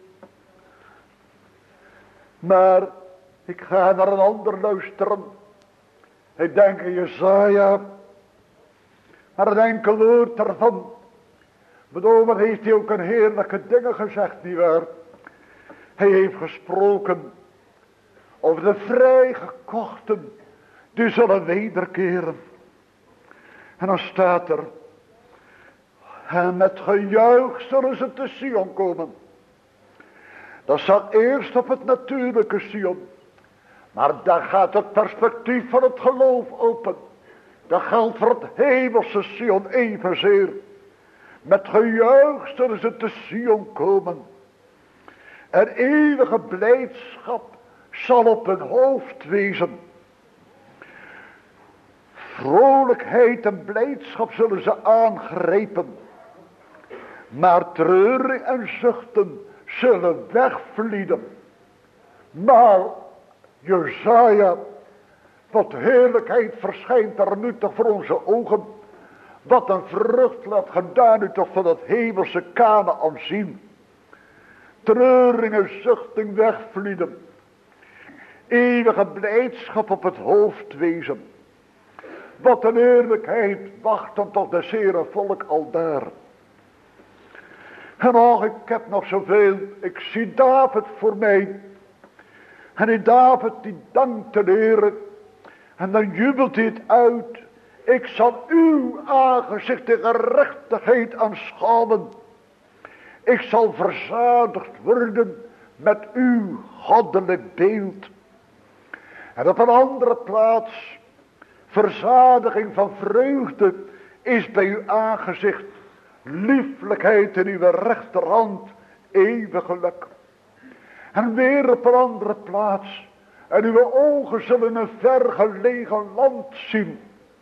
Maar ik ga naar een ander luisteren. Ik denk aan Jesaja. Maar een enkel woord ervan. Maar wat heeft hij ook een heerlijke dingen gezegd, nietwaar? Hij heeft gesproken over de vrijgekochten. Die zullen wederkeren. En dan staat er. En met gejuich zullen ze te Sion komen. Dat staat eerst op het natuurlijke Sion. Maar daar gaat het perspectief van het geloof open. Dat geldt voor het hemelse Sion evenzeer. Met gejuich zullen ze te Sion komen. En eeuwige blijdschap zal op hun hoofd wezen. Vrolijkheid en blijdschap zullen ze aangrijpen. Maar treuring en zuchten zullen wegvlieden. Maar Jesaja Wat heerlijkheid verschijnt er nu toch voor onze ogen. Wat een vrucht laat gedaan u toch van dat hemelse Kanaan zien. Treuringen, zuchting wegvlieden. Eeuwige blijdschap op het hoofd wezen. Wat een heerlijkheid wachten tot de zere volk al daar. En och, ik heb nog zoveel. Ik zie David voor mij. En in David die dankt de Heer. En dan jubelt hij het uit. Ik zal uw aangezicht de gerechtigheid aanschouwen. Ik zal verzadigd worden met uw goddelijk beeld. En op een andere plaats. Verzadiging van vreugde is bij uw aangezicht. Lieflijkheid in uw rechterhand. Eeuwig geluk. En weer op een andere plaats. En uw ogen zullen een vergelegen land zien.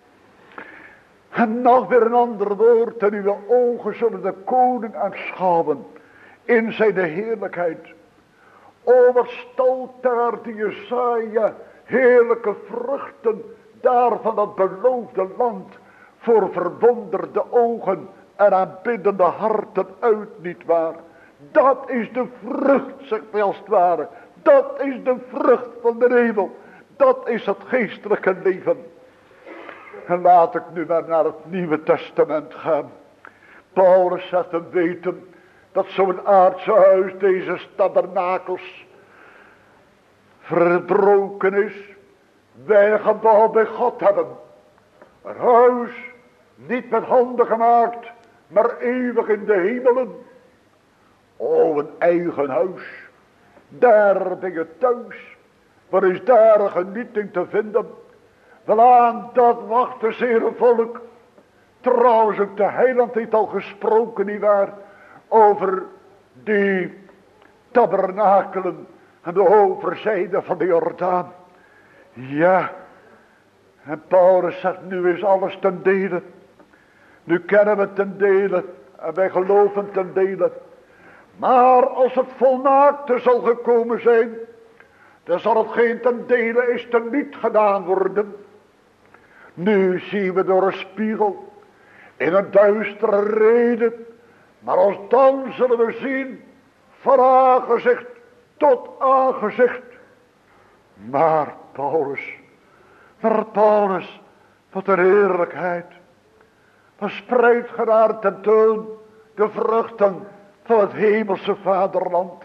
En nog weer een ander woord. En uw ogen zullen de koning aanschouwen. In zijn heerlijkheid. O wat stelt daar die Jesaja. Heerlijke vruchten. Daar van dat beloofde land. Voor verwonderde ogen. En aanbiddende harten uit, niet waar. Dat is de vrucht, zegt hij als het ware. Dat is de vrucht van de hemel. Dat is het geestelijke leven. En laat ik nu maar naar het Nieuwe Testament gaan. Paulus zegt hem weten dat zo'n aardse huis, deze tabernakels, verbroken is. Wij een gebouw bij God hebben. Een huis, niet met handen gemaakt, maar eeuwig in de hemelen. O, een eigen huis. Daar ben je thuis. Waar is daar een genieting te vinden? Wel aan, dat wacht de zere volk. Trouwens ook de heiland heeft al gesproken, nietwaar? Over die tabernakelen aan de overzijde van de Jordaan. Ja. En Paulus zegt, nu is alles ten dele. Nu kennen we ten dele. En wij geloven ten dele. Maar als het volmaakte zal gekomen zijn, dan zal het geen ten dele is teniet gedaan worden. Nu zien we door een spiegel in een duistere reden, maar als dan zullen we zien van aangezicht tot aangezicht. Maar Paulus, wat een heerlijkheid. Verspreid ge daar tentoon de vruchten van het hemelse vaderland.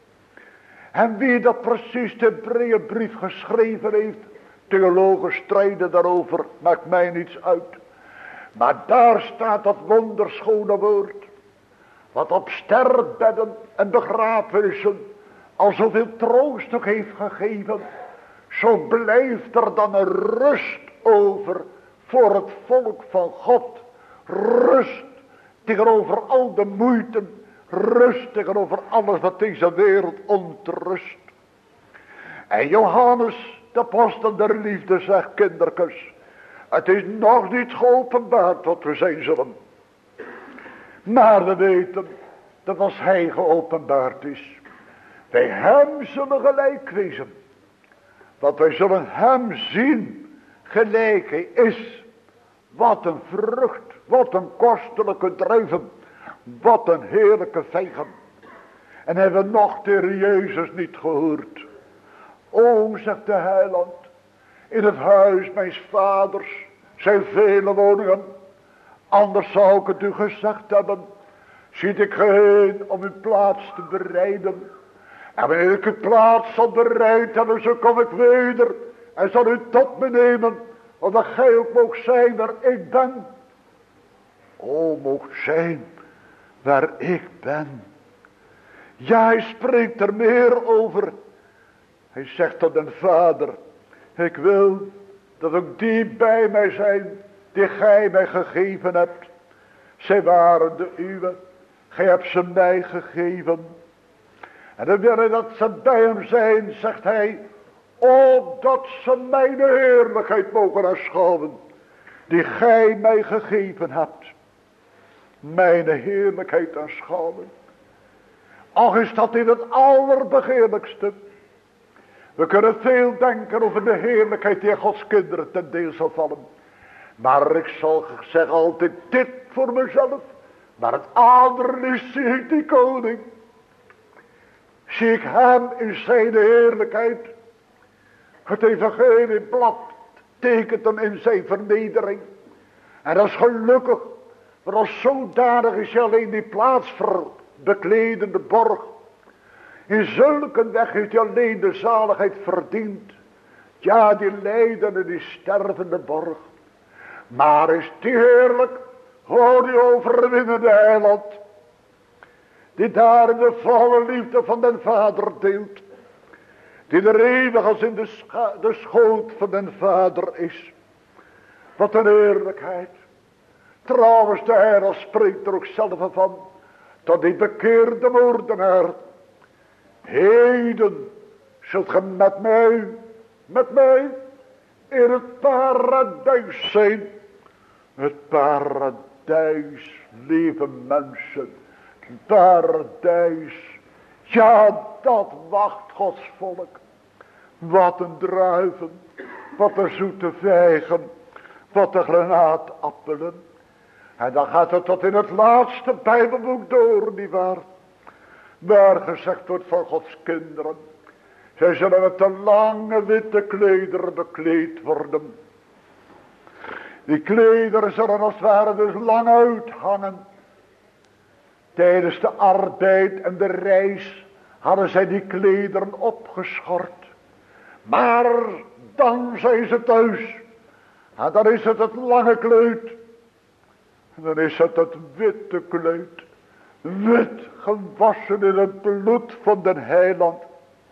En wie dat precies de Hebreeënbrief geschreven heeft, theologen strijden daarover, maakt mij niets uit. Maar daar staat dat wonderschone woord, wat op sterfbedden en begrafenissen al zoveel troost nog heeft gegeven. Zo blijft er dan een rust over voor het volk van God. Rust tegenover al de moeite. Rust tegenover alles wat deze wereld ontrust. En Johannes, de apostel der liefde, zegt kindertjes. Het is nog niet geopenbaard wat we zijn zullen. Maar we weten dat als hij geopenbaard is, wij hem zullen gelijk wezen. Want wij zullen hem zien gelijk hij is. Wat een vrucht, wat een kostelijke druiven, wat een heerlijke vijgen. En hebben we nog de Heer Jezus niet gehoord. O, zegt de heiland, in het huis mijns vaders zijn vele woningen. Anders zou ik het u gezegd hebben. Ziet ik heen om uw plaats te bereiden. En wanneer ik uw plaats zal bereid hebben, zo kom ik weder. En zal u tot me nemen, omdat gij ook moogt zijn waar ik ben. O, moogt zijn waar ik ben. Ja, hij spreekt er meer over. Hij zegt tot den Vader, ik wil dat ook die bij mij zijn, die gij mij gegeven hebt. Zij waren de uwe, gij hebt ze mij gegeven. En dan wil hij dat ze bij hem zijn, zegt hij, opdat ze mijn heerlijkheid mogen aanschouwen, die gij mij gegeven hebt. Mijn heerlijkheid aanschouwen. Ach, is dat in het allerbegeerlijkste. We kunnen veel denken over de heerlijkheid die Gods kinderen ten deel zal vallen. Maar ik zal zeggen altijd dit voor mezelf. Maar het aandernis zie ik die koning. Zie ik hem in zijn heerlijkheid. Het evangelieblad tekent hem in zijn vernedering. En dat is gelukkig. Want als zodanig is hij alleen die plaats bekledende borg. In zulke weg heeft hij alleen de zaligheid verdiend. Ja, die lijden en die stervende borg. Maar is die heerlijk. Hoor die overwinnende heiland. Die daar in de volle liefde van den Vader deelt. Die er eeuwig als in de schoot van den Vader is. Wat een heerlijkheid. Trouwens, de Heer spreekt er ook zelf van. Tot die bekeerde moordenaar. Heden zult ge met mij in het paradijs zijn. Het paradijs, lieve mensen. Het paradijs. Ja, dat wacht Gods volk. Wat een druiven. Wat een zoete vijgen. Wat een granaatappelen. En dan gaat het tot in het laatste Bijbelboek door, nietwaar? Waar gezegd wordt van Gods kinderen. Zij zullen met de lange witte klederen bekleed worden. Die klederen zullen als het ware dus lang uithangen. Tijdens de arbeid en de reis hadden zij die klederen opgeschort. Maar dan zijn ze thuis. En dan is het lange kleed. En dan is het witte kleed. Wit gewassen in het bloed van den heiland.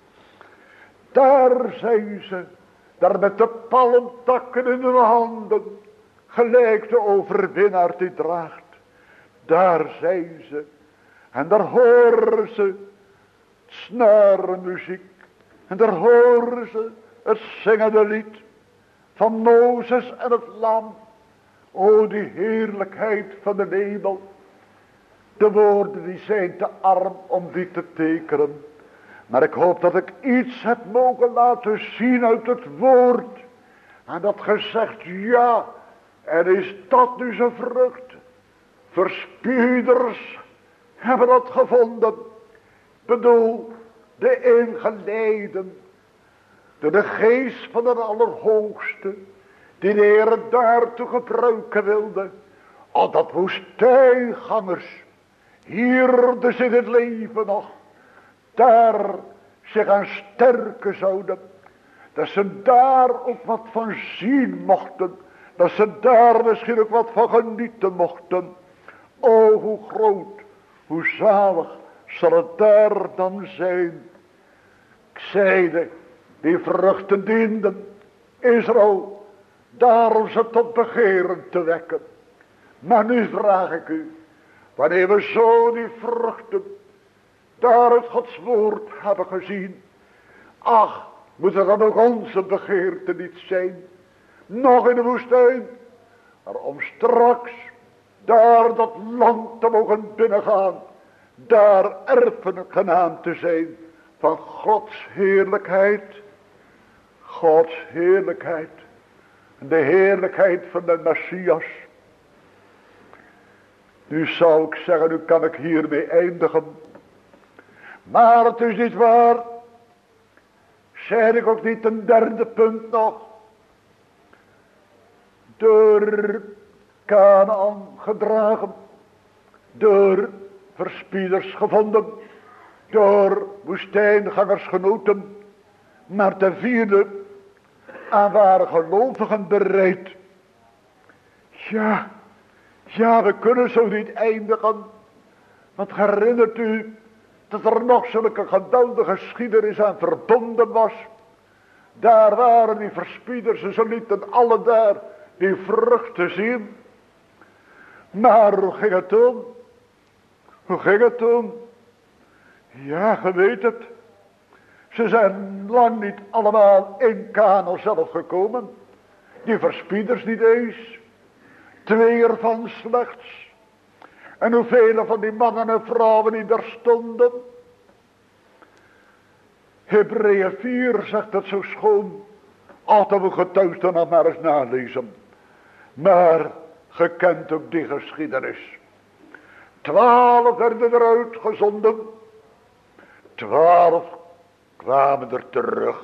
Daar zijn ze. Daar met de palmtakken in hun handen. Gelijk de overwinnaar die draagt. Daar zijn ze. En daar horen ze snarenmuziek. En daar horen ze het zingende lied van Mozes en het lam. O, die heerlijkheid van de hemel. De woorden die zijn te arm om die te tekenen. Maar ik hoop dat ik iets heb mogen laten zien uit het woord. En dat gezegd, ja, en is dat nu zijn vrucht? Verspieders hebben dat gevonden. Bedoel, de ingeleiden. Door de geest van de Allerhoogste. Die de Heer daartoe gebruiken wilde. Al dat woestijngangers. Hier dus in het leven nog. Daar zich aan sterken zouden. Dat ze daar ook wat van zien mochten. Dat ze daar misschien ook wat van genieten mochten. O, hoe groot, hoe zalig zal het daar dan zijn. Ik zeide, die vruchten dienden Israël, daarom ze tot begeren te wekken. Maar nu vraag ik u, wanneer we zo die vruchten daar uit Gods woord hebben gezien. Ach, moet er dan ook onze begeerte niet zijn. Nog in de woestijn. Maar om straks daar dat land te mogen binnengaan. Daar erfenis genaamd te zijn van Gods heerlijkheid. Gods heerlijkheid. De heerlijkheid van de Messias. Nu zou ik zeggen, nu kan ik hiermee eindigen. Maar het is niet waar. Zeg ik ook niet een derde punt nog. Door Kanaan gedragen. Door verspieders gevonden. Door woestijngangers genoten. Maar ten vierde, aan waren gelovigen bereid. Ja, we kunnen zo niet eindigen. Want herinnert u dat er nog zulke geweldige geschiedenis aan verbonden was. Daar waren die verspieders, ze lieten alle daar die vruchten zien. Maar hoe ging het toen? Hoe ging het toen? Ja, je weet het. Ze zijn lang niet allemaal in Kanaan zelf gekomen. Die verspieders niet eens. 2 ervan slechts. En hoeveel van die mannen en vrouwen die daar stonden. Hebreeën 4 zegt het zo schoon. Altijd we thuis dan nog maar eens nalezen. Maar ge kent ook die geschiedenis. 12 werden eruit gezonden. 12 kwamen er terug.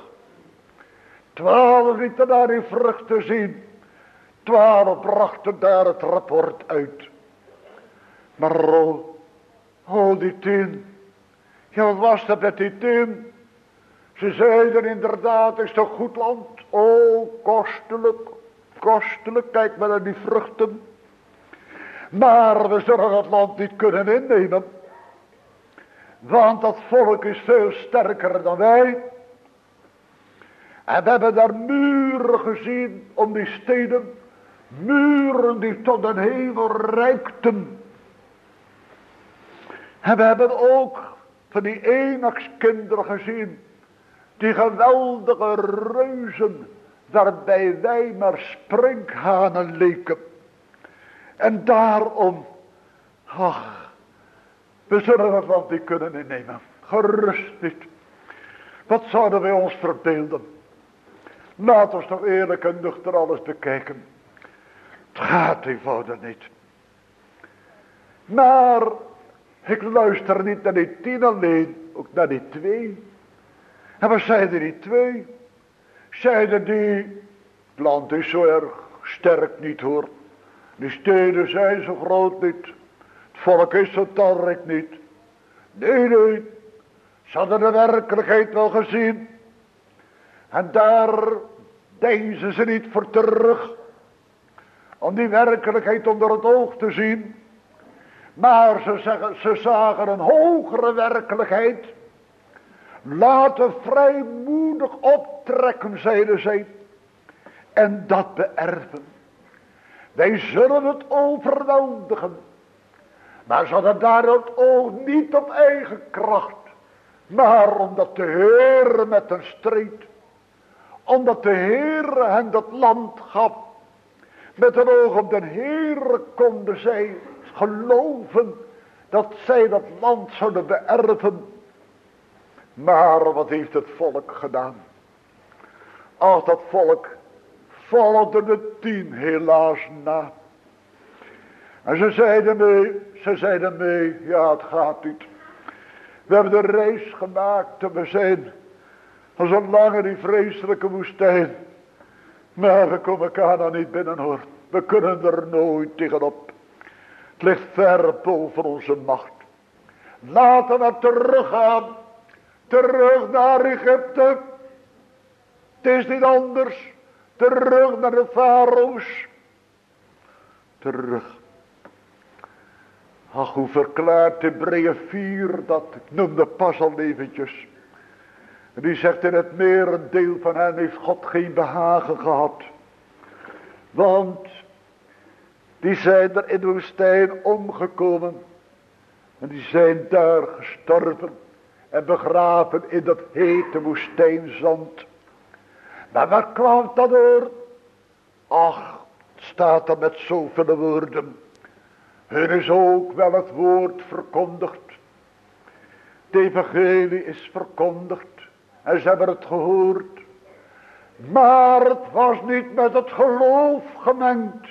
12 lieten daar in vrucht te zien. 12 brachten daar het rapport uit. Maar die 10. Ja, wat was dat met die 10? Ze zeiden inderdaad, is toch goed land? Kostelijk, kostelijk, kijk maar naar die vruchten. Maar we zullen het land niet kunnen innemen. Want dat volk is veel sterker dan wij. En we hebben daar muren gezien om die steden. Muren die tot den hemel reikten. En we hebben ook van die Enakskinderen gezien. Die geweldige reuzen. Waarbij wij maar sprinkhanen leken. En daarom. We zullen het land niet kunnen innemen. Gerust niet. Wat zouden wij ons verbeelden? Laat ons toch eerlijk en nuchter alles bekijken. Het gaat eenvoudig niet. Maar ik luister niet naar die 10 alleen. Ook naar die 2. En wat zeiden die 2? Zeiden die. Het land is zo erg sterk niet hoor. Die steden zijn zo groot niet. Het volk is zo talrijk niet. Nee. Ze hadden de werkelijkheid wel gezien. En daar deinzen ze niet voor terug. Om die werkelijkheid onder het oog te zien. Maar ze zagen een hogere werkelijkheid. Laten vrijmoedig optrekken, zeiden zij. En dat beërven. Wij zullen het overweldigen. Maar ze hadden daar het oog niet op eigen kracht. Maar omdat de Heer met hen streed. Omdat de Heer hen dat land gaf. Met een oog op de Heer konden zij geloven. Dat zij dat land zouden beërven. Maar wat heeft het volk gedaan? Ach, dat volk volgde de 10 helaas na. En ze zeiden mee, ja het gaat niet. We hebben de reis gemaakt en we zijn al zo lang in die vreselijke woestijn. Maar we komen elkaar niet binnen hoor. We kunnen er nooit tegenop. Het ligt ver boven onze macht. Laten we teruggaan. Terug naar Egypte. Het is niet anders. Terug naar de farao's. Terug. Ach, hoe verklaart Hebreeën 4 dat? Ik noemde pas al eventjes. En die zegt in het merendeel van hen heeft God geen behagen gehad. Want die zijn er in de woestijn omgekomen. En die zijn daar gestorven. En begraven in dat hete woestijnzand. Maar waar kwam dat door? Ach, het staat er met zoveel woorden. Hun is ook wel het woord verkondigd. Het evangelie is verkondigd. En ze hebben het gehoord. Maar het was niet met het geloof gemengd.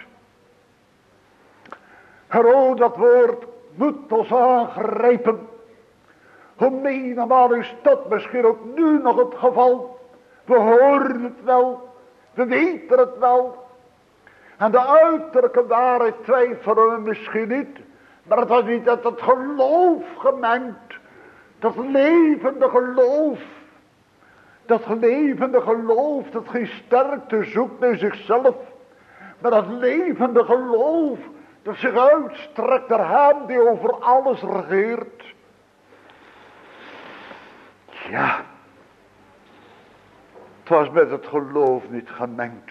En dat woord moet ons aangrijpen. Hoe menigmaal is dat misschien ook nu nog het geval. We horen het wel. We weten het wel. En de uiterlijke waarheid twijfelen we misschien niet. Maar het was niet dat het geloof gemengd. Dat levende geloof. Dat levende geloof dat geen sterkte zoekt naar zichzelf. Maar dat levende geloof dat zich uitstrekt naar hem die over alles regeert. Ja. Het was met het geloof niet gemengd.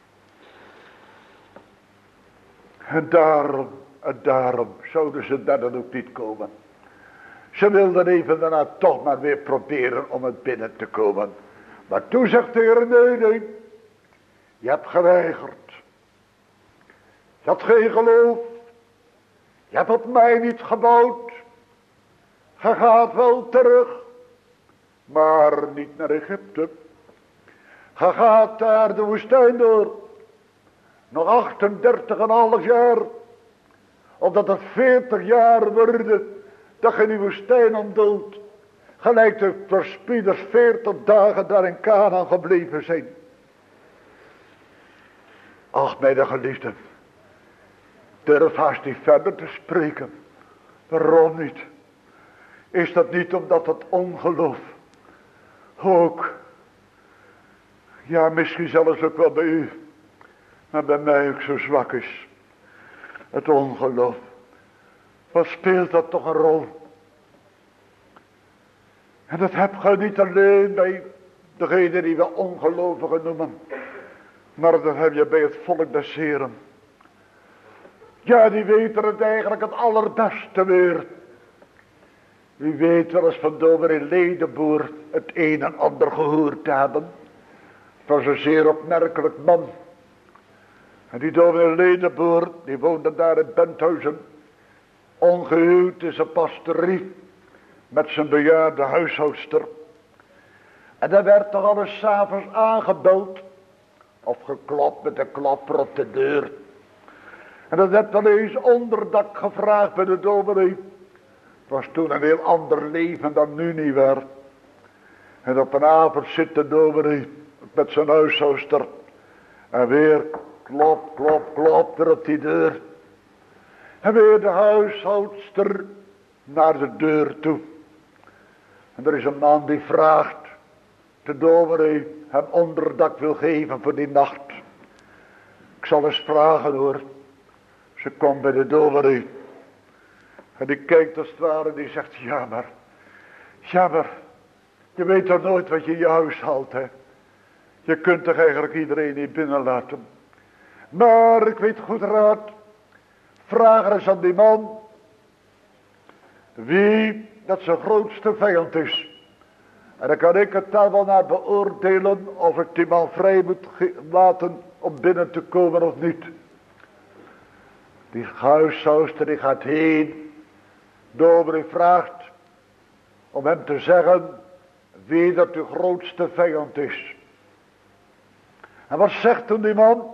En daarom zouden ze daar dan ook niet komen. Ze wilden even daarna toch maar weer proberen om het binnen te komen. Maar toen zegt de Heer, nee. Je hebt geweigerd. Je had geen geloof. Je hebt op mij niet gebouwd. Je gaat wel terug. Maar niet naar Egypte. Hij gaat daar de woestijn door. Nog 38,5 jaar. Opdat het 40 jaar worden. Dat je in die woestijn omdoelt. Gelijk de verspieders 40 dagen daar in Kanaan gebleven zijn. Ach, mijn geliefden. Durf haast niet verder te spreken. Waarom niet? Is dat niet omdat het ongeloof ook, ja misschien zelfs ook wel bij u, maar bij mij ook zo zwak is. Het ongeloof. Wat speelt dat toch een rol? En dat heb je niet alleen bij degene die we ongelovigen noemen. Maar dat heb je bij het volk des Heren. Ja, die weten het eigenlijk het allerbeste weer. Wie weet wel eens van dominee Ledeboer het een en ander gehoord te hebben. Het was een zeer opmerkelijk man. En die dominee Ledeboer, die woonde daar in Benthuizen. Ongehuwd in zijn pastorie. Met zijn bejaarde huishoudster. En daar werd toch al eens 's avonds aangebeld. Of geklopt met een klapper op de deur. En dat werd wel eens onderdak gevraagd bij de dominee. Het was toen een heel ander leven dan nu niet werd. En op een avond zit de dominee met zijn huishoudster. En weer klop, klop, klop er op die deur. En weer de huishoudster naar de deur toe. En er is een man die vraagt. De dominee hem onderdak wil geven voor die nacht. Ik zal eens vragen hoor. Ze komt bij de dominee. En die kijkt als het ware en die zegt, ja maar, je weet toch nooit wat je in je huis haalt, hè. Je kunt toch eigenlijk iedereen niet binnenlaten. Maar ik weet goed raad, vraag eens aan die man, wie dat zijn grootste vijand is. En dan kan ik het daar wel naar beoordelen of ik die man vrij moet laten om binnen te komen of niet. Die huishoudster die gaat heen. Dominee vraagt om hem te zeggen wie dat de grootste vijand is. En wat zegt toen die man?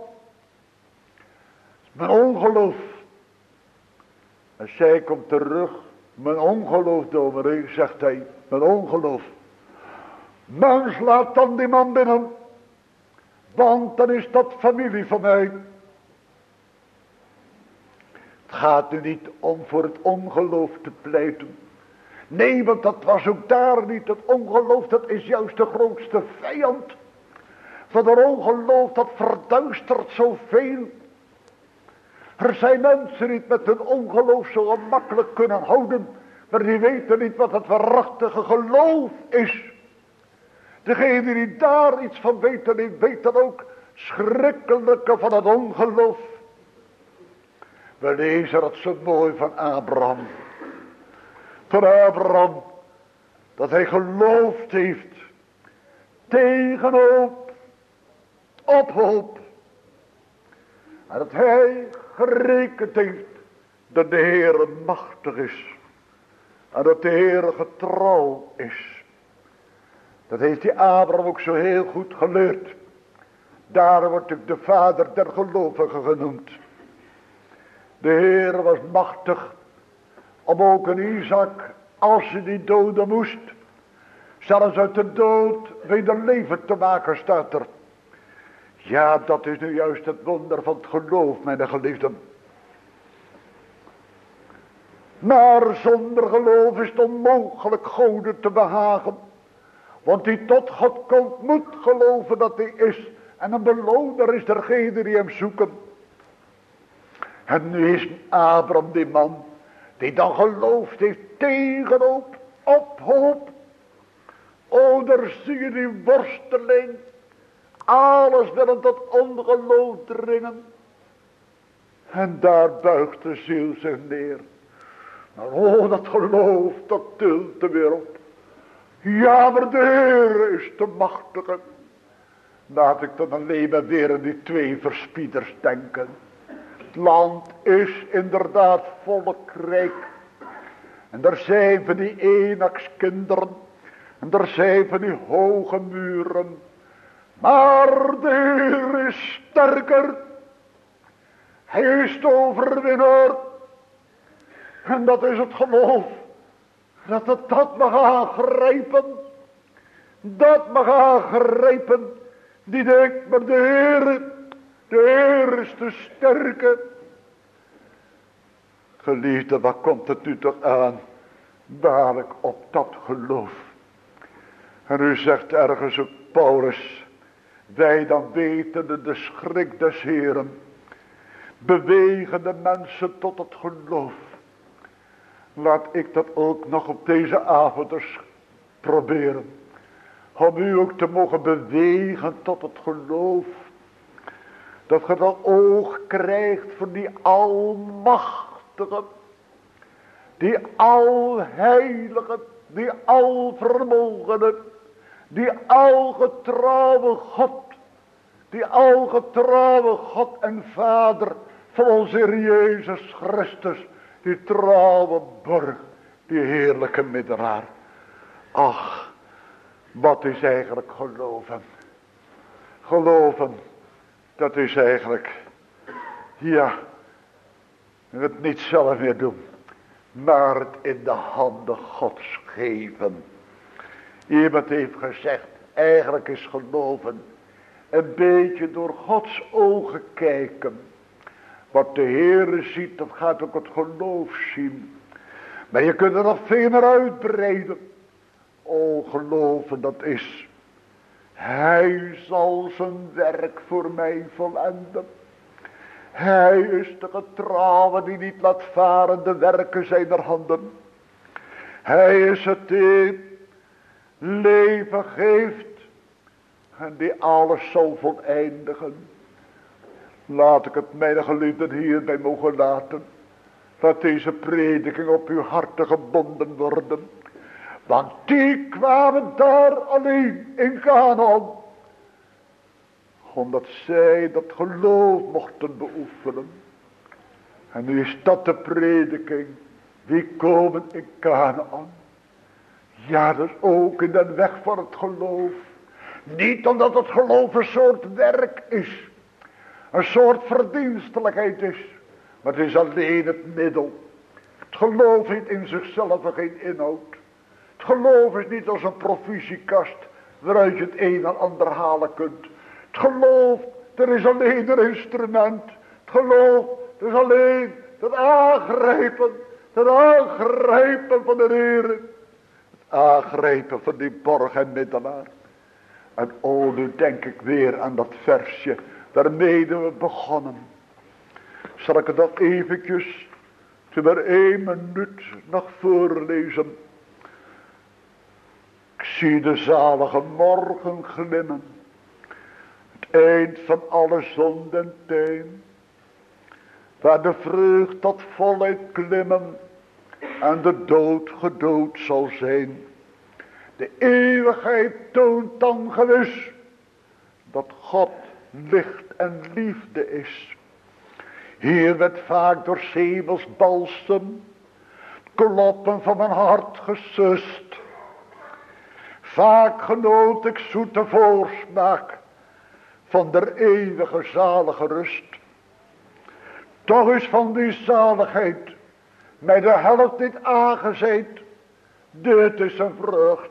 Mijn ongeloof. En zij komt terug. Mijn ongeloof, dominee, zegt hij. Mijn ongeloof. Mens, laat dan die man binnen. Want dan is dat familie van mij. Het gaat nu niet om voor het ongeloof te pleiten. Nee, want dat was ook daar niet. Het ongeloof, dat is juist de grootste vijand. Van het ongeloof, dat verduistert zoveel. Er zijn mensen die het met hun ongeloof zo gemakkelijk kunnen houden. Maar die weten niet wat het waarachtige geloof is. Degenen die daar iets van weten, die weten ook schrikkelijke van het ongeloof. We lezen het zo mooi van Abraham. Van Abraham. Dat hij geloofd heeft. Tegen hoop. Op hoop. En dat hij gerekend heeft. Dat de Heer machtig is. En dat de Heer getrouw is. Dat heeft die Abraham ook zo heel goed geleerd. Daar wordt ook de vader der gelovigen genoemd. De Heer was machtig om ook een Isaac, als hij die doden moest, zelfs uit de dood weer leven te maken, staat er. Ja, dat is nu juist het wonder van het geloof, mijn geliefden. Maar zonder geloof is het onmogelijk Gode te behagen. Want die tot God komt, moet geloven dat hij is. En een beloner is dergene die hem zoeken. En nu is Abraham die man, die dan geloofd heeft tegen hoop, op hoop. O, daar zie je die worsteling. Alles willen tot ongeloof dringen. En daar buigt de ziel zich neer. Maar oh, dat geloof, dat tilt er weer op. Ja, maar de Heer is te machtige. Laat ik dan alleen maar weer aan die twee verspieders denken. Het land is inderdaad volkrijk. En er zijn van die enakskinderen. En er zijn van die hoge muren. Maar de Heer is sterker. Hij is de overwinnaar. En dat is het geloof. Dat het dat mag aangrijpen. Dat mag aangrijpen. Die denkt, maar de Heer is de sterke. Geliefde, wat komt het nu toch aan? Dadelijk op dat geloof. En u zegt ergens ook Paulus. Wij dan weten de schrik des Heeren. Bewegen de mensen tot het geloof. Laat ik dat ook nog op deze avond eens proberen. Om u ook te mogen bewegen tot het geloof. Dat je dat oog krijgt voor die almachtige. Die alheilige. Die alvermogende. Die algetrouwe God. Die algetrouwe God en Vader van onze Heer Jezus Christus. Die trouwe borg. Die heerlijke middelaar. Ach, wat is eigenlijk geloven? Geloven, dat is eigenlijk, ja, het niet zelf meer doen. Maar het in de handen Gods geven. Iemand heeft gezegd, eigenlijk is geloven een beetje door Gods ogen kijken. Wat de Heere ziet, dat gaat ook het geloof zien. Maar je kunt er nog veel meer uitbreiden. O, geloven, dat is. Hij zal zijn werk voor mij volenden. Hij is de getrouwe die niet laat varen de werken zijner handen. Hij is het die leven geeft. En die alles zal voleindigen. Laat ik het mijn geliefden hierbij mogen laten. Dat deze prediking op uw harten gebonden worden. Want die kwamen daar alleen in Canaan. Omdat zij dat geloof mochten beoefenen. En nu is dat de prediking. Wie komen in Canaan. Ja, dat is ook in de weg van het geloof. Niet omdat het geloof een soort werk is. Een soort verdienstelijkheid is. Maar het is alleen het middel. Het geloof heeft in zichzelf geen inhoud. Het geloof is niet als een provisiekast. Waaruit je het een en ander halen kunt. Het geloof, er is alleen een instrument. Het geloof, er is alleen het aangrijpen. Het aangrijpen van de Heer. Het aangrijpen van die borg en middelaar. En oh, nu denk ik weer aan dat versje. Daarmee we begonnen. Zal ik het nog eventjes, maar 1 minuut nog voorlezen. Ik zie de zalige morgen glimmen. Het eind van alle zonde en pijn. Waar de vreugd tot volheid klimmen. En de dood gedood zal zijn. De eeuwigheid toont dan gewis. Dat God licht en liefde is. Hier werd vaak door 's hemels balsem kloppen van mijn hart gesust. Vaak genoot ik zoete voorsmaak van der eeuwige zalige rust. Toch is van die zaligheid mij de helft niet aangezeid. Dit is een vrucht.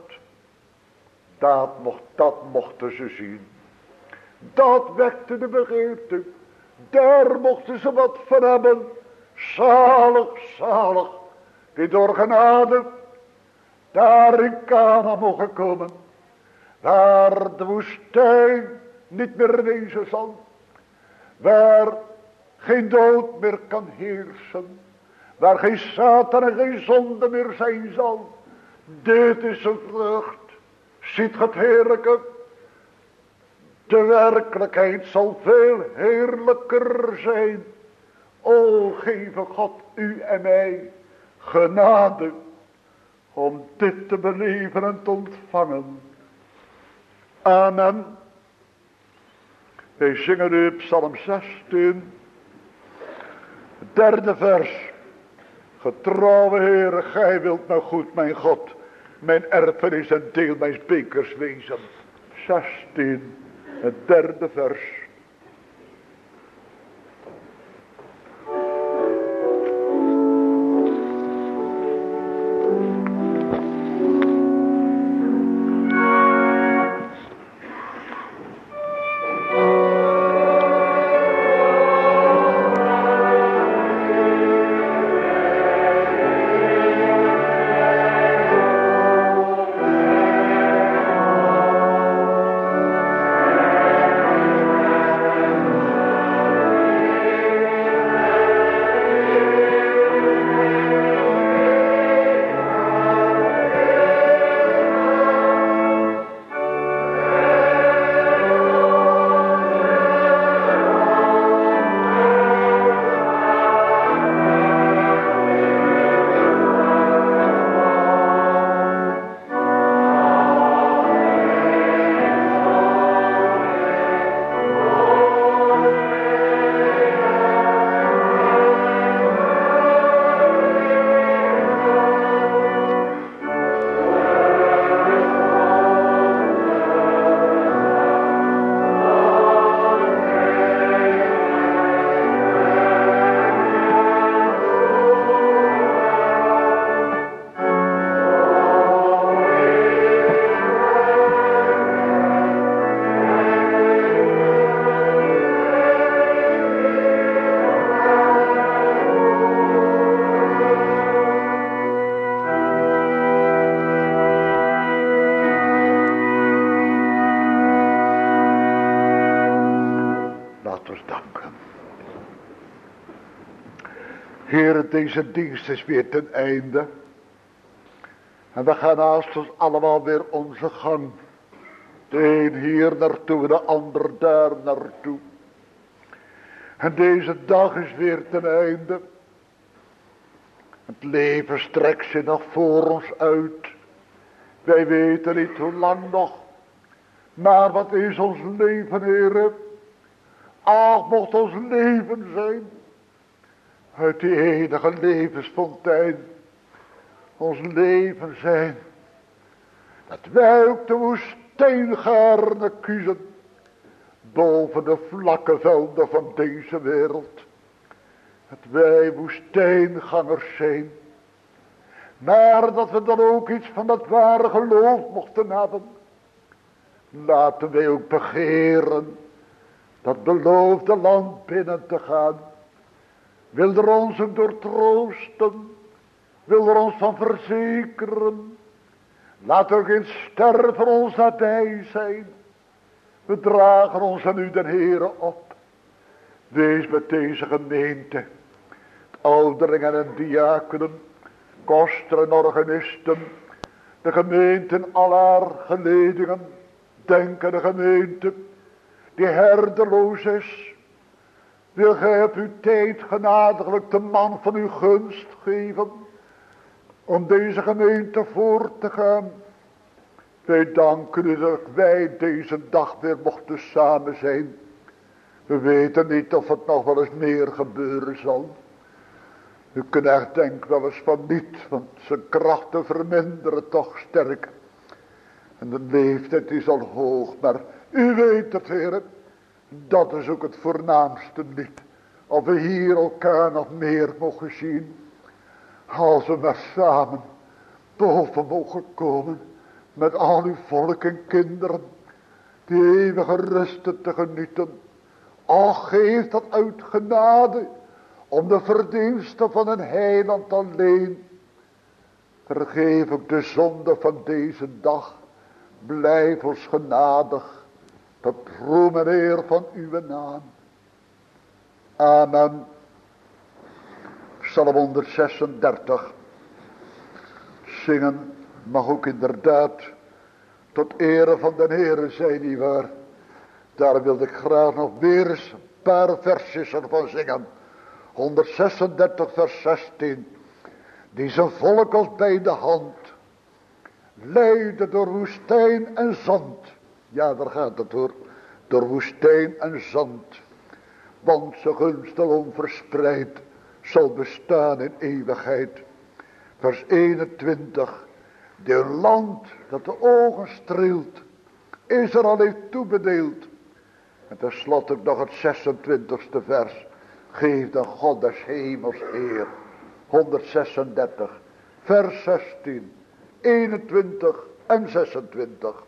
Dat mochten ze zien. Dat wekte de begeerte. Daar mochten ze wat van hebben. Zalig, zalig. Die door genade daar in Canaan mogen komen. Waar de woestijn niet meer wezen zal. Waar geen dood meer kan heersen. Waar geen Satan en geen zonde meer zijn zal. Dit is een vrucht. Ziet het heerlijke. De werkelijkheid zal veel heerlijker zijn. O, geef God u en mij genade om dit te beleven en te ontvangen. Amen. Wij zingen nu Psalm 16, het 3e vers. Getrouwe Heere, gij wilt nou goed, mijn God, Mijn erfenis en deel mijn bekers wezen. 16, het derde vers. Heer, deze dienst is weer ten einde. En we gaan haast ons allemaal weer onze gang. De een hier naartoe en de ander daar naartoe. En deze dag is weer ten einde. Het leven strekt zich nog voor ons uit. Wij weten niet hoe lang nog. Maar wat is ons leven, Heer? Ach, mocht ons leven zijn uit die enige levensfontein ons leven zijn, dat wij ook de woestijn gaarne kiezen boven de vlakke velden van deze wereld, dat wij woestijngangers zijn, maar dat we dan ook iets van dat ware geloof mochten hebben. Laten wij ook begeren dat beloofde land binnen te gaan. Wil er ons ook door troosten. Wil er ons van verzekeren. Laat er geen sterven ons nabij zijn. We dragen ons aan u den Heere op. Wees met deze gemeente. Ouderlingen en diakenen. Koster en organisten. De gemeente in al haar geledingen. Denk aan de gemeente die herdeloos is. Wil gij op uw tijd genadiglijk de man van uw gunst geven om deze gemeente voor te gaan. Wij danken u dat wij deze dag weer mochten samen zijn. We weten niet of het nog wel eens meer gebeuren zal. U kunt echt denken wel eens van niet, want zijn krachten verminderen toch sterk. En de leeftijd is al hoog, maar u weet het, Heer. Dat is ook het voornaamste niet. Of we hier elkaar nog meer mogen zien. Als we maar samen boven mogen komen. Met al uw volk en kinderen. Die eeuwige rusten te genieten. Och, geef dat uit genade. Om de verdiensten van een heiland alleen. Vergeef ook de zonde van deze dag. Blijf ons genadig. Tot roem en eer van uw naam. Amen. Psalm 136. Zingen mag ook inderdaad tot ere van de Heere zijn, nietwaar. Daar wilde ik graag nog weer eens een paar versjes ervan zingen. 136 vers 16. Die zijn volk als bij de hand leidde door woestijn en zand. Ja, daar gaat het hoor. Door woestijn en zand. Want zijn gunst alom verspreid zal bestaan in eeuwigheid. Vers 21. De land dat de ogen streelt, Israël heeft toebedeeld. En tenslotte ook nog het 26e vers. Geef de God des hemels eer. 136, vers 16, 21 en 26.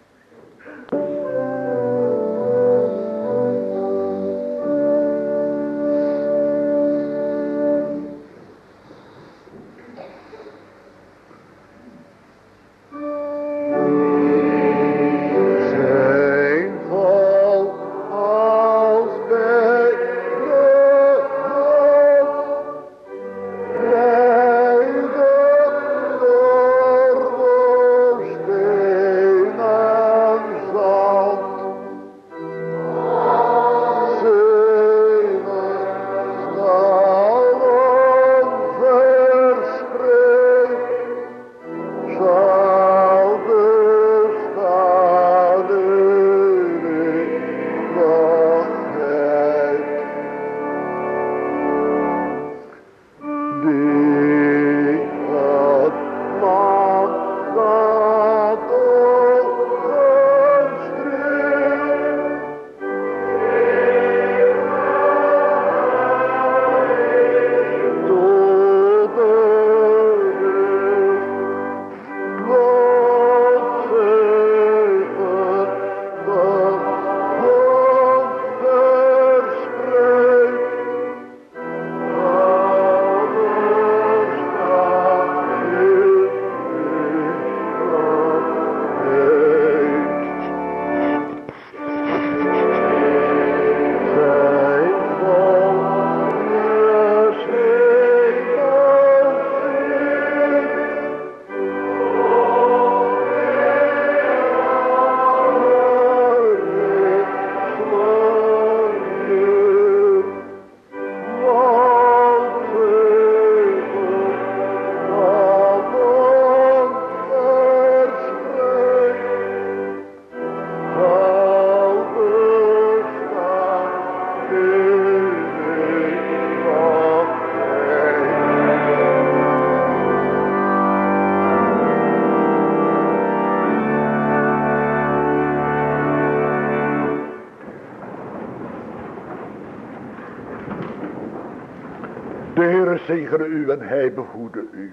De Heere zegene u en hij behoede u.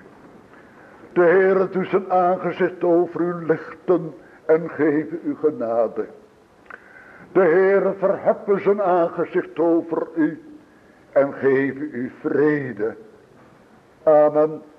De Heere doet zijn aangezicht over u lichten en geven u genade. De Heere verheffen zijn aangezicht over u en geven u vrede. Amen.